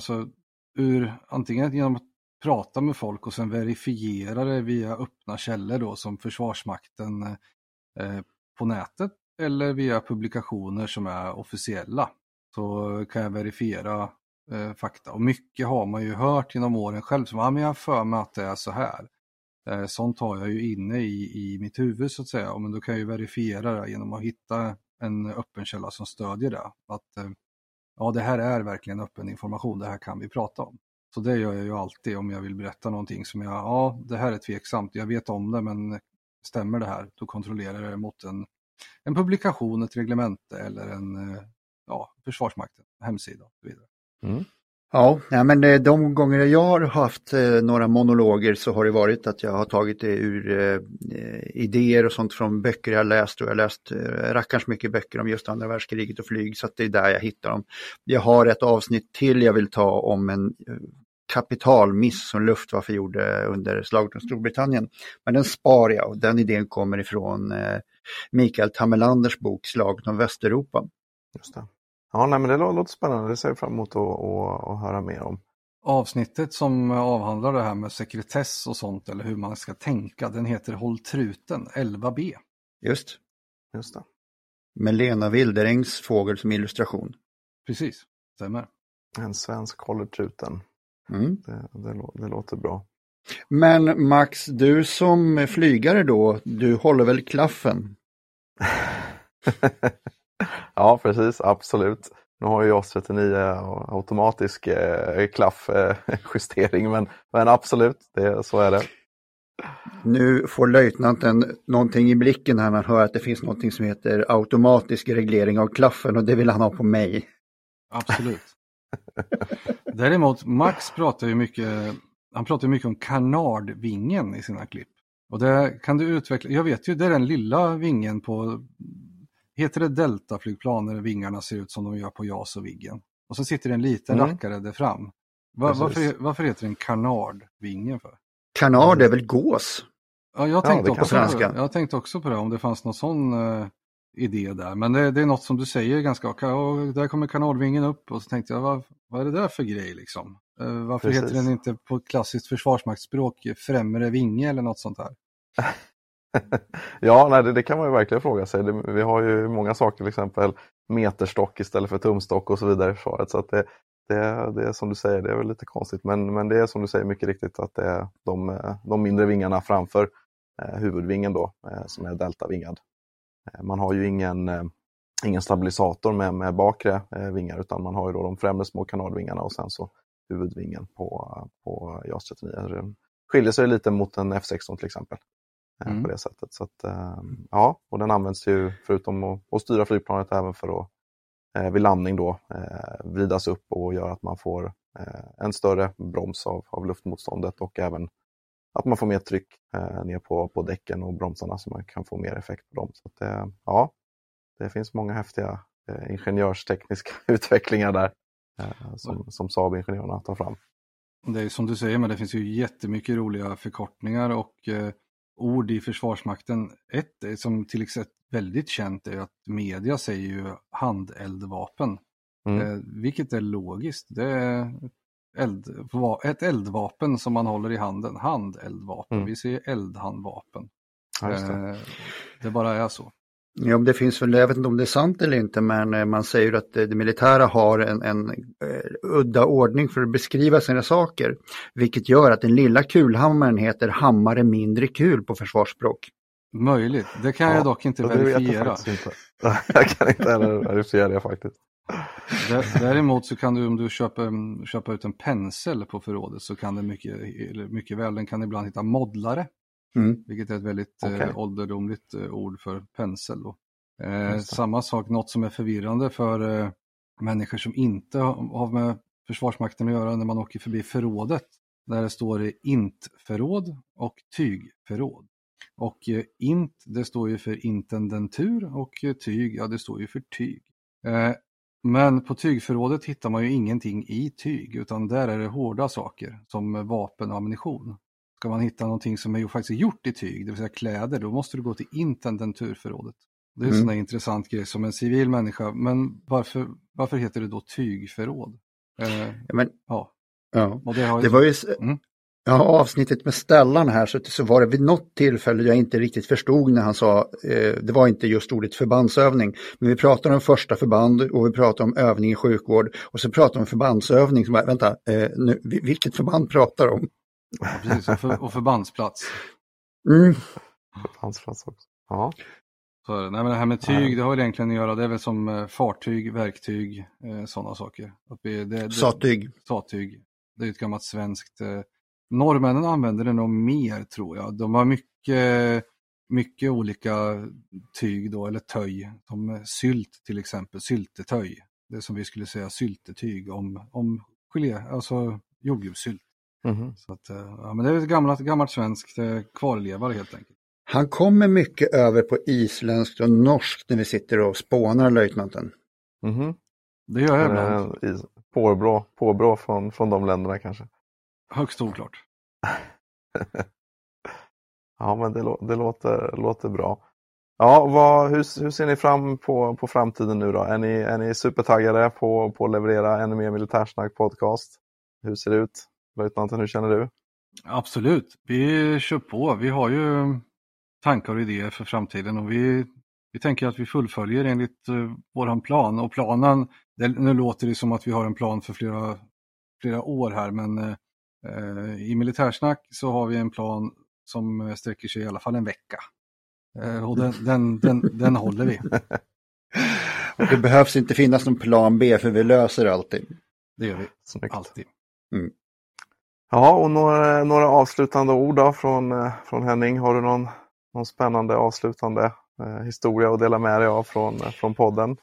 antingen genom att prata med folk och sen verifiera det via öppna källor då, som Försvarsmakten på nätet, eller via publikationer som är officiella. Så kan jag verifiera fakta. Och mycket har man ju hört genom åren själv som men jag har för mig att det är så här. Sånt har jag ju inne i mitt huvud så att säga. Men då kan jag ju verifiera det genom att hitta en öppen källa som stödjer det. Att det här är verkligen öppen information, det här kan vi prata om. Så det gör jag ju alltid om jag vill berätta någonting som det här är tveksamt, jag vet om det, men stämmer det här? Då kontrollerar jag det mot en publikation, ett reglemente eller en Försvarsmakten hemsida och så vidare. Ja, men de gånger jag har haft några monologer så har det varit att jag har tagit det ur idéer och sånt från böcker jag läst. Och jag har läst rackarns mycket böcker om just andra världskriget och flyg, så att det är där jag hittar dem. Jag har ett avsnitt till jag vill ta om en kapitalmiss som Luftwaffe gjorde under slaget om Storbritannien. Men den spar jag, och den idén kommer ifrån Mikael Tamelanders bok Slaget om Västeuropa. Just det. Ja, nej, men det låter spännande. Det ser jag fram emot att höra mer om. Avsnittet som avhandlar det här med sekretess och sånt, eller hur man ska tänka, den heter Håll truten, 11b. Just det. Med Lena Wilderängs fågel som illustration. Precis, stämmer. En svensk håller truten. Det låter bra. Men Max, du som flygare då, du håller väl klaffen? Ja, precis, absolut. Nu har ju JAS 39 automatisk klaffjustering, men absolut, så är det. Nu får löjtnanten någonting i blicken här när han hör att det finns någonting som heter automatisk reglering av klaffen, och det vill han ha på mig. Absolut. Däremot, Max pratar ju mycket om kanardvingen i sina klipp. Och det kan du utveckla. Jag vet ju, det är den lilla vingen på, heter det deltaflygplan när vingarna ser ut som de gör på JAS och Viggen. Och så sitter en liten rackare där fram. Varför heter den kanardvingen för? Kanard är väl gås? Ja, jag tänkte också på det, om det fanns någon sån idé där. Men det är något som du säger ganska, och där kommer kanardvingen upp, och så tänkte jag, vad är det där för grej liksom? Varför heter den inte på klassiskt försvarsmaktsspråk främre vinge eller något sånt där? Ja, nej, det kan man ju verkligen fråga sig. Vi har ju många saker, till exempel meterstock istället för tumstock och så vidare i försvaret. Så att det är som du säger, det är väl lite konstigt. Men det är som du säger mycket riktigt att det är de mindre vingarna framför huvudvingen då, som är deltavingad. Man har ju ingen stabilisator med bakre vingar, utan man har ju då de främre små kanardvingarna och sen så huvudvingen på JAS 39. Det skiljer sig lite mot en F16 till exempel. På det sättet. Så att, ja, och den används ju förutom att styra flygplanet även för att vid landning då vridas upp och göra att man får en större broms av luftmotståndet, och även att man får mer tryck ner på däcken och bromsarna, så man kan få mer effekt på dem. Så att, ja, det finns många häftiga ingenjörstekniska utvecklingar där som Saab-ingenjörerna tar fram. Det är som du säger, men det finns ju jättemycket roliga förkortningar och ord i Försvarsmakten. Ett som till exempel väldigt känt är att media säger ju handeldvapen. Vilket är logiskt. ett eldvapen som man håller i handen. Handeldvapen. Mm. Vi ser eldhandvapen. Ja, just det. Det bara är så. Ja, det finns väl, jag vet inte om det är sant eller inte, men man säger att det militära har en udda ordning för att beskriva sina saker. Vilket gör att den lilla kulhammaren heter hammare mindre kul på försvarsspråk. Möjligt. Det kan jag dock inte verifiera. Jag kan inte heller verifiera det faktiskt. Däremot så kan du, om du köper ut en pensel på förrådet, så kan det mycket väl, den kan ibland hitta modlare. Vilket är ett väldigt ålderdomligt ord för pensel. Samma sak, något som är förvirrande för människor som inte har med Försvarsmakten att göra, när man åker förbi förrådet. Där står det intförråd och tygförråd. Och int, det står ju för intendentur, och tyg, ja, det står ju för tyg. Men på tygförrådet hittar man ju ingenting i tyg, utan där är det hårda saker som vapen och ammunition. Ska man hitta någonting som är ju faktiskt gjort i tyg, det vill säga kläder, då måste du gå till intendenturförrådet. Det är en sån här intressant grej som en civil människa. Men varför heter det då tygförråd? Det var ju avsnittet med Stellan här, så var det vid något tillfälle jag inte riktigt förstod när han sa, det var inte just ordet förbandsövning, men vi pratar om första förband och vi pratar om övning i sjukvård och så pratar om förbandsövning, som bara, vänta, vilket förband pratar om? Ja, precis, och förbandsplats. Förbandsplats också. Ja. Så, nej, men det här med tyg, det har väl egentligen att göra, det är väl som fartyg, verktyg, sådana saker. Sattyg. Sattyg. Det är ett gammalt svenskt. Norrmännen använder det nog mer, tror jag. De har mycket olika tyg då, eller töj. Som sylt till exempel, syltetöj. Det som vi skulle säga syltetyg om gelé, alltså jordgubbssylt. Så att, men det är ett gammalt svenskt kvarlevare helt enkelt. Han kommer mycket över på isländskt och norskt när vi sitter och spånar, löjtnanten. Det gör jag ibland. Påbrå från de länderna kanske. Högst oklart. Ja, men det låter bra. Ja, hur ser ni fram på framtiden nu då? Är ni supertaggade på att leverera ännu mer Militärsnack podcast? Hur ser det ut? Löjtnanten, hur känner du? Absolut, vi kör på. Vi har ju tankar och idéer för framtiden, och vi tänker att vi fullföljer enligt våran plan. Och planen, nu låter det som att vi har en plan för flera år här, men i Militärsnack så har vi en plan som sträcker sig i alla fall en vecka. Och den håller vi. Och det behövs inte finnas någon plan B, för vi löser alltid. Det gör vi. Snyggt. Alltid. Ja, och några avslutande ord då från Henning. Har du någon spännande avslutande historia att dela med dig av från podden?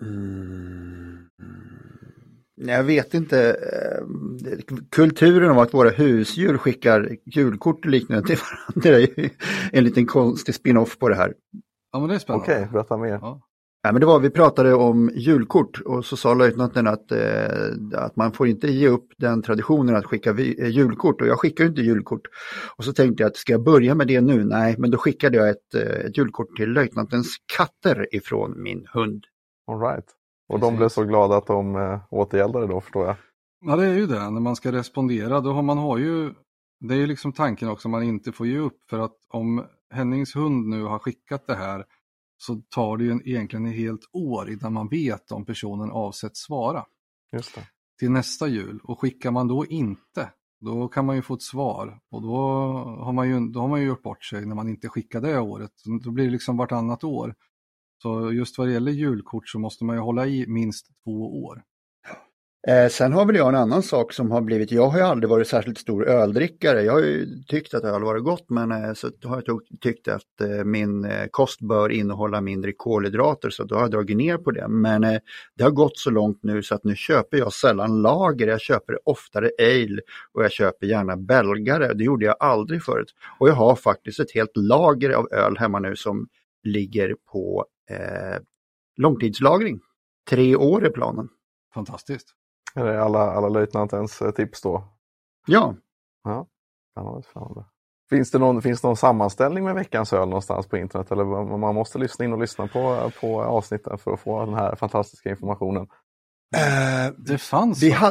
Jag vet inte. Kulturen av att våra husdjur skickar julkort och liknande till varandra är ju en liten konstig spin-off på det här. Ja, men det är spännande. Okej, berätta mer. Ja. Ja, men vi pratade om julkort, och så sa löjtnanten att man får inte ge upp den traditionen att skicka julkort, och jag skickar ju inte julkort. Och så tänkte jag att ska jag börja med det nu? Nej, men då skickade jag ett julkort till löjtnantens katter ifrån min hund. All right. Och de blev så glada att de återgäldade då, förstår jag. Ja, det är ju det. När man ska respondera, då har ju, det är ju liksom tanken också, man inte får ge upp, för att om Hennings hund nu har skickat det här, så tar det ju egentligen ett helt år innan man vet om personen avsett svara. Just det. Till nästa jul. Och skickar man då inte, då kan man ju få ett svar. Och då har man ju gjort bort sig när man inte skickar det året. Då blir det liksom vartannat år. Så just vad det gäller julkort så måste man ju hålla i minst 2 år. Sen har väl jag en annan sak som har blivit, jag har ju aldrig varit särskilt stor öldrickare. Jag har ju tyckt att det har varit gott, men så har jag tyckt att min kost bör innehålla mindre kolhydrater, så då har jag dragit ner på det. Men det har gått så långt nu så att nu köper jag sällan lager, jag köper oftare ale och jag köper gärna belgare. Det gjorde jag aldrig förut. Och jag har faktiskt ett helt lager av öl hemma nu som ligger på långtidslagring. 3 år är planen. Fantastiskt. Är det alla löjtnantens tips då? Ja. Ja, spännande. Finns det någon sammanställning med veckans öl någonstans på internet? Eller man måste lyssna på avsnitten för att få den här fantastiska informationen? Det fanns faktiskt.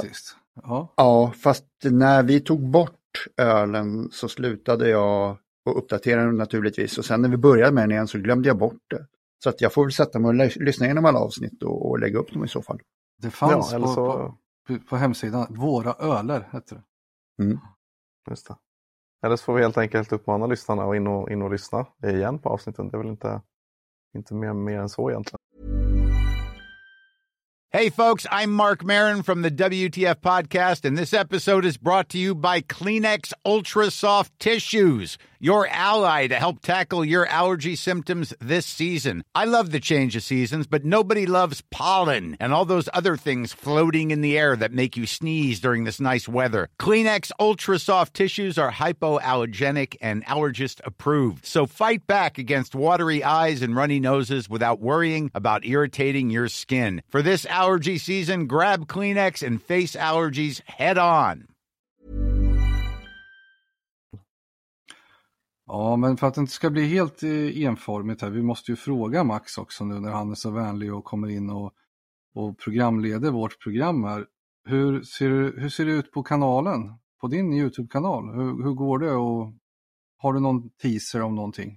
Ja, fast när vi tog bort ölen så slutade jag och uppdatera den naturligtvis. Och sen när vi började med den igen så glömde jag bort det. Så att jag får väl sätta mig och lyssna igenom alla avsnitt och lägga upp dem i så fall. Det fanns på hemsidan, Våra öler heter det. Mm. Just det. Eller så får vi helt enkelt uppmana lyssnarna att in och lyssna igen på avsnitten. Det är väl inte mer än så egentligen. Hey folks, I'm Mark Maron from the WTF podcast, and this episode is brought to you by Kleenex Ultra Soft Tissues, your ally to help tackle your allergy symptoms this season. I love the change of seasons, but nobody loves pollen and all those other things floating in the air that make you sneeze during this nice weather. Kleenex Ultra Soft Tissues are hypoallergenic and allergist approved, so fight back against watery eyes and runny noses without worrying about irritating your skin. For this allergy season, grab Kleenex and face allergies head on. Ja, men för att det inte ska bli helt enformigt här, vi måste ju fråga Max också nu när han är så vänlig och kommer in och programleder vårt program här. Hur ser det ut på kanalen? På din YouTube-kanal? Hur går det och har du någon teaser om någonting?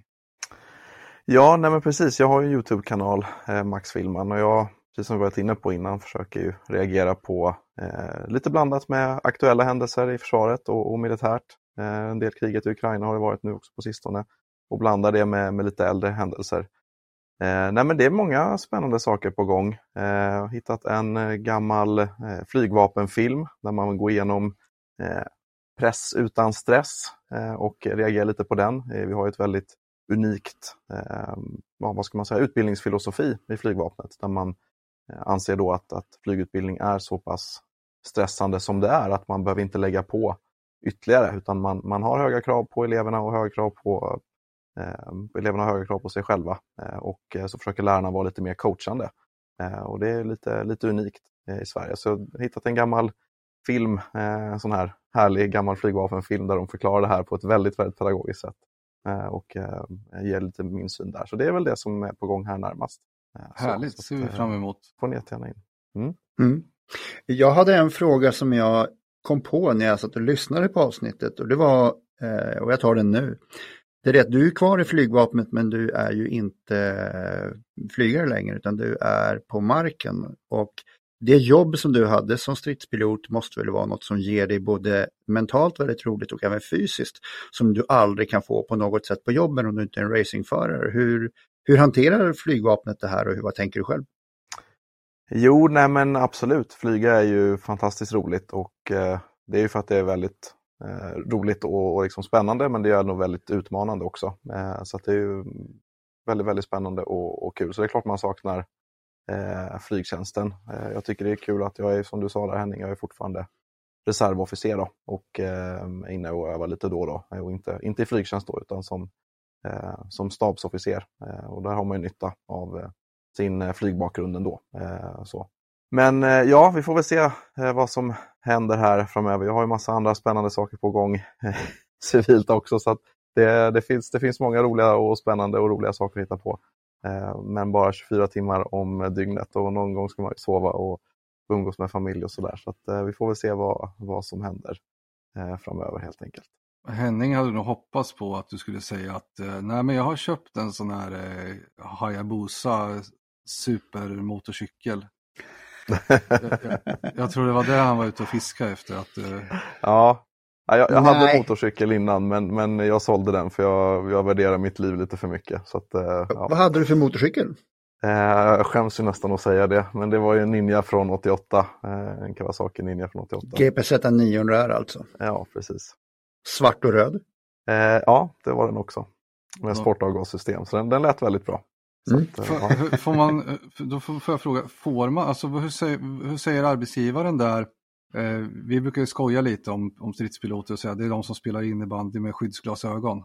Ja, nej men precis. Jag har ju en YouTube-kanal, Max Filman, och jag, precis som vi varit inne på innan, försöker ju reagera på lite blandat med aktuella händelser i försvaret och militärt. En del kriget i Ukraina har det varit nu också på sistone, och blanda det med lite äldre händelser. Nej men det är många spännande saker på gång. Jag har hittat en gammal flygvapenfilm där man går igenom press utan stress och reagerar lite på den. Vi har ett väldigt unikt utbildningsfilosofi i flygvapnet, där man anser då att flygutbildning är så pass stressande som det är, att man behöver inte lägga på ytterligare, utan man har höga krav på eleverna och höga krav på höga krav på sig själva, och så försöker lärarna vara lite mer coachande, och det är lite unikt i Sverige. Så jag har hittat en gammal film, en sån här härlig gammal flygvapenfilm där de förklarar det här på ett väldigt, väldigt pedagogiskt sätt, och ger lite min syn där. Så det är väl det som är på gång här närmast. Härligt, ser vi fram emot. Får ni jättegärna in. Jag hade en fråga som jag kom på när jag satt och lyssnade på avsnittet, och det var, och jag tar den nu. Det är att du är kvar i flygvapnet, men du är ju inte flygare längre, utan du är på marken. Och det jobb som du hade som stridspilot måste väl vara något som ger dig både mentalt väldigt roligt och även fysiskt, som du aldrig kan få på något sätt på jobben om du inte är en racingförare. Hur hanterar flygvapnet det här och vad tänker du själv? Jo, nej men absolut. Flyga är ju fantastiskt roligt, och det är ju för att det är väldigt roligt och liksom spännande, men det är nog väldigt utmanande också. Så att det är ju väldigt, väldigt spännande och kul. Så det är klart man saknar flygtjänsten. Jag tycker det är kul att jag är, som du sa där Henning, jag är fortfarande reservofficer då, och är inne och övar lite då, och inte i flygtjänst då, utan som stabsofficer. Och där har man ju nytta av sin flygbakgrund ändå. Så. Men ja, vi får väl se vad som händer här framöver. Jag har ju massa andra spännande saker på gång civilt också, så att det finns många roliga och spännande och roliga saker att hitta på. Men bara 24 timmar om dygnet, och någon gång ska man sova och umgås med familj och sådär. Så att vi får väl se vad som händer framöver helt enkelt. Henning hade nog hoppats på att du skulle säga att nej, men jag har köpt en sån här Hayabusa supermotorcykel. jag tror det var det han var ute och fiskade efter. Ja, jag hade motorcykel innan, men jag sålde den för jag värderar mitt liv lite för mycket. Så att, ja. Vad hade du för motorcykel? Jag skäms ju nästan att säga det, men det var ju en Ninja från 88. En Kawasaki Ninja från 88. GPZ 900 är alltså? Ja, precis. Svart och röd? Ja, det var den också. Med sportavgassystem, så den lät väldigt bra. Så att, då får jag fråga, alltså hur säger arbetsgivaren där? Vi brukar ju skoja lite om stridspiloter och säga att det är de som spelar innebandy med skyddsglasögon.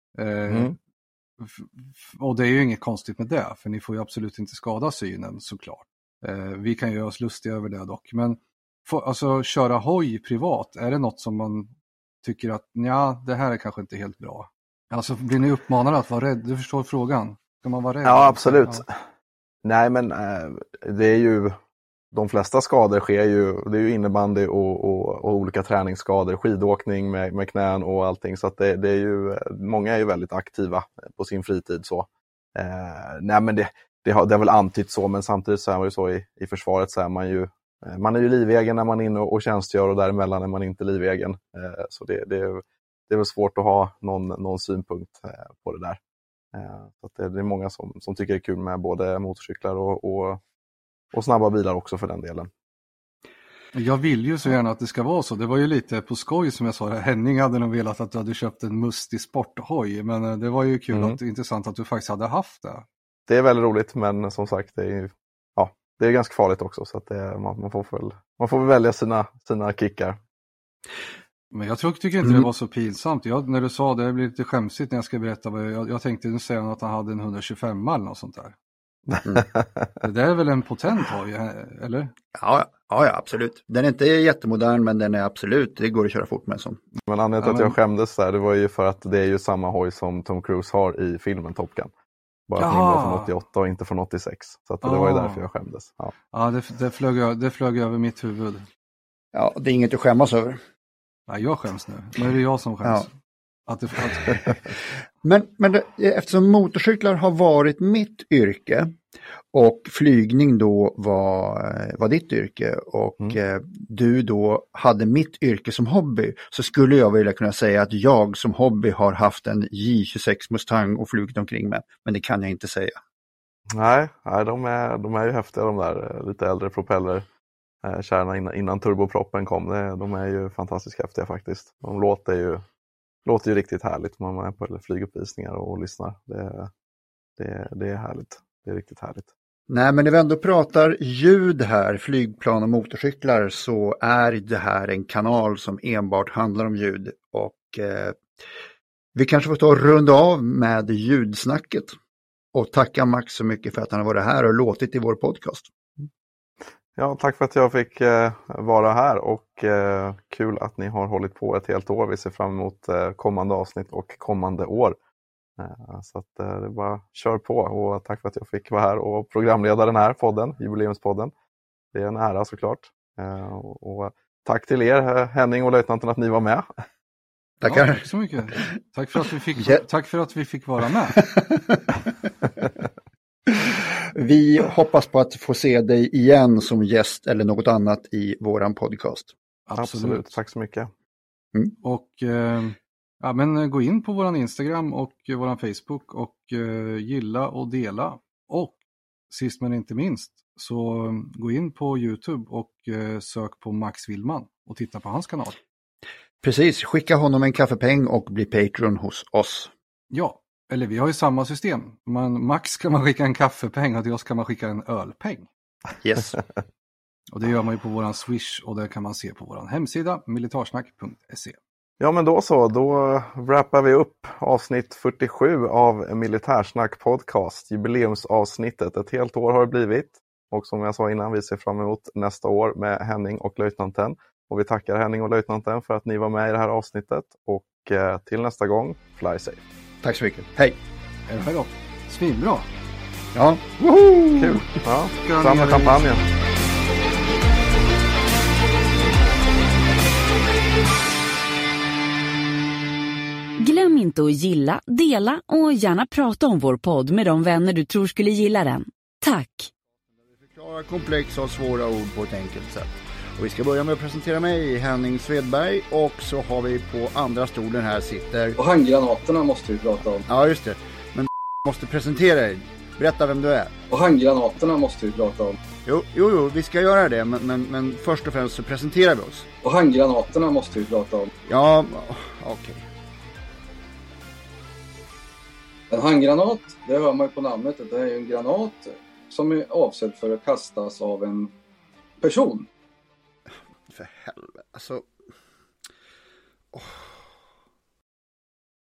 Och det är ju inget konstigt med det, för ni får ju absolut inte skada synen såklart. Vi kan ju göra oss lustiga över det dock. Men alltså köra hoj privat, är det något som man tycker att det här är kanske inte helt bra? Alltså blir ni uppmanade att vara rädd? Du förstår frågan. Ska man vara rädd? Ja, absolut. Ja. Nej, men det är ju de flesta skador sker ju, det är ju innebandy och olika träningsskador, skidåkning med knän och allting. Så att det är ju, många är ju väldigt aktiva på sin fritid så. Nej men det har väl antytt så, men samtidigt så är man ju så i försvaret så är man är ju livegen när man är inne och tjänstgör och däremellan är man inte livegen. Så det är väl svårt att ha någon synpunkt på det där. Så att det är många som tycker det är kul med både motorcyklar och snabba bilar också för den delen. Jag vill ju så gärna att det ska vara så. Det var ju lite på skoj som jag sa. Henning hade nog velat att du hade köpt en mustig sporthoj. Men det var ju kul intressant att du faktiskt hade haft det. Det är väldigt roligt, men som sagt det är ganska farligt också. Så att man får väl välja sina kickar. Men jag tycker inte det var så pinsamt. När du sa det blev lite skämsigt när jag ska berätta. Jag tänkte nu säga att han hade en 125 eller något sånt där. Det är väl en potent hoj, eller? Ja, absolut. Den är inte jättemodern, men den är absolut, det går att köra fort med en sån. Men anledningen till att jag skämdes där, det var ju för att det är ju samma hoj som Tom Cruise har i filmen Top Gun. Bara att den var från 88 och inte från 86. Så att det var ju därför jag skämdes. Ja, det flög över mitt huvud. Ja, det är inget att skämmas över. Nej, jag skäms nu. Nu är det jag som skäms. Ja. Men eftersom motorcyklar har varit mitt yrke och flygning då var ditt yrke och du då hade mitt yrke som hobby, så skulle jag vilja kunna säga att jag som hobby har haft en J26 Mustang och flugit omkring med, men det kan jag inte säga. Nej, de är ju häftiga, de där lite äldre propeller kärnorna innan turboproppen kom. De är ju fantastiskt häftiga faktiskt. De låter ju riktigt härligt när man är på flyguppvisningar och lyssnar. Det är härligt. Det är riktigt härligt. Nej, men när vi ändå pratar ljud här, flygplan och motorcyklar, så är det här en kanal som enbart handlar om ljud. Och vi kanske får ta och runda av med ljudsnacket. Och tacka Max så mycket för att han har varit här och låtit i vår podcast. Ja, tack för att jag fick vara här och kul att ni har hållit på ett helt år. Vi ser fram emot kommande avsnitt och kommande år. Så att det är bara kör på, och tack för att jag fick vara här och programleda den här podden, jubileumspodden. Det är en ära såklart. Och tack till er, Henning och löjtnanten, att ni var med. Tackar. Ja, tack så mycket. Tack för att vi fick vara med. Vi hoppas på att få se dig igen som gäst eller något annat i våran podcast. Absolut. Tack så mycket. Och men gå in på våran Instagram och våran Facebook och gilla och dela. Och sist men inte minst så gå in på YouTube och sök på Max Willman och titta på hans kanal. Precis, skicka honom en kaffepeng och bli Patreon hos oss. Ja, eller vi har ju samma system. Max kan man skicka en kaffepeng och till oss kan man skicka en ölpeng. Yes. Och det gör man ju på våran Swish, och det kan man se på våran hemsida militarsnack.se. Ja, men då wrappar vi upp avsnitt 47 av Militärsnack podcast, jubileumsavsnittet. Ett helt år har det blivit, och som jag sa innan, vi ser fram emot nästa år med Henning och löjtnanten. Och vi tackar Henning och löjtnanten för att ni var med i det här avsnittet, och till nästa gång, fly safe. Tack så mycket. Hej! Hej då. Svinbra. Ja. Woho! Kul. Ja, fram med kampanjen. Glöm inte att gilla, dela och gärna prata om vår podd med de vänner du tror skulle gilla den. Tack! Vi förklarar komplexa och svåra ord på ett enkelt sätt. Och vi ska börja med att presentera mig, Henning Svedberg, och så har vi på andra stolen här sitter... Och handgranaterna måste vi prata om. Ja, just det. Men måste presentera dig. Berätta vem du är. Och handgranaterna måste vi prata om. Jo, vi ska göra det, men först och främst så presenterar vi oss. Och handgranaterna måste vi prata om. Ja, okej. En handgranat, det hör man ju på namnet. Det är ju en granat som är avsedd för att kastas av en person. För helvete, alltså...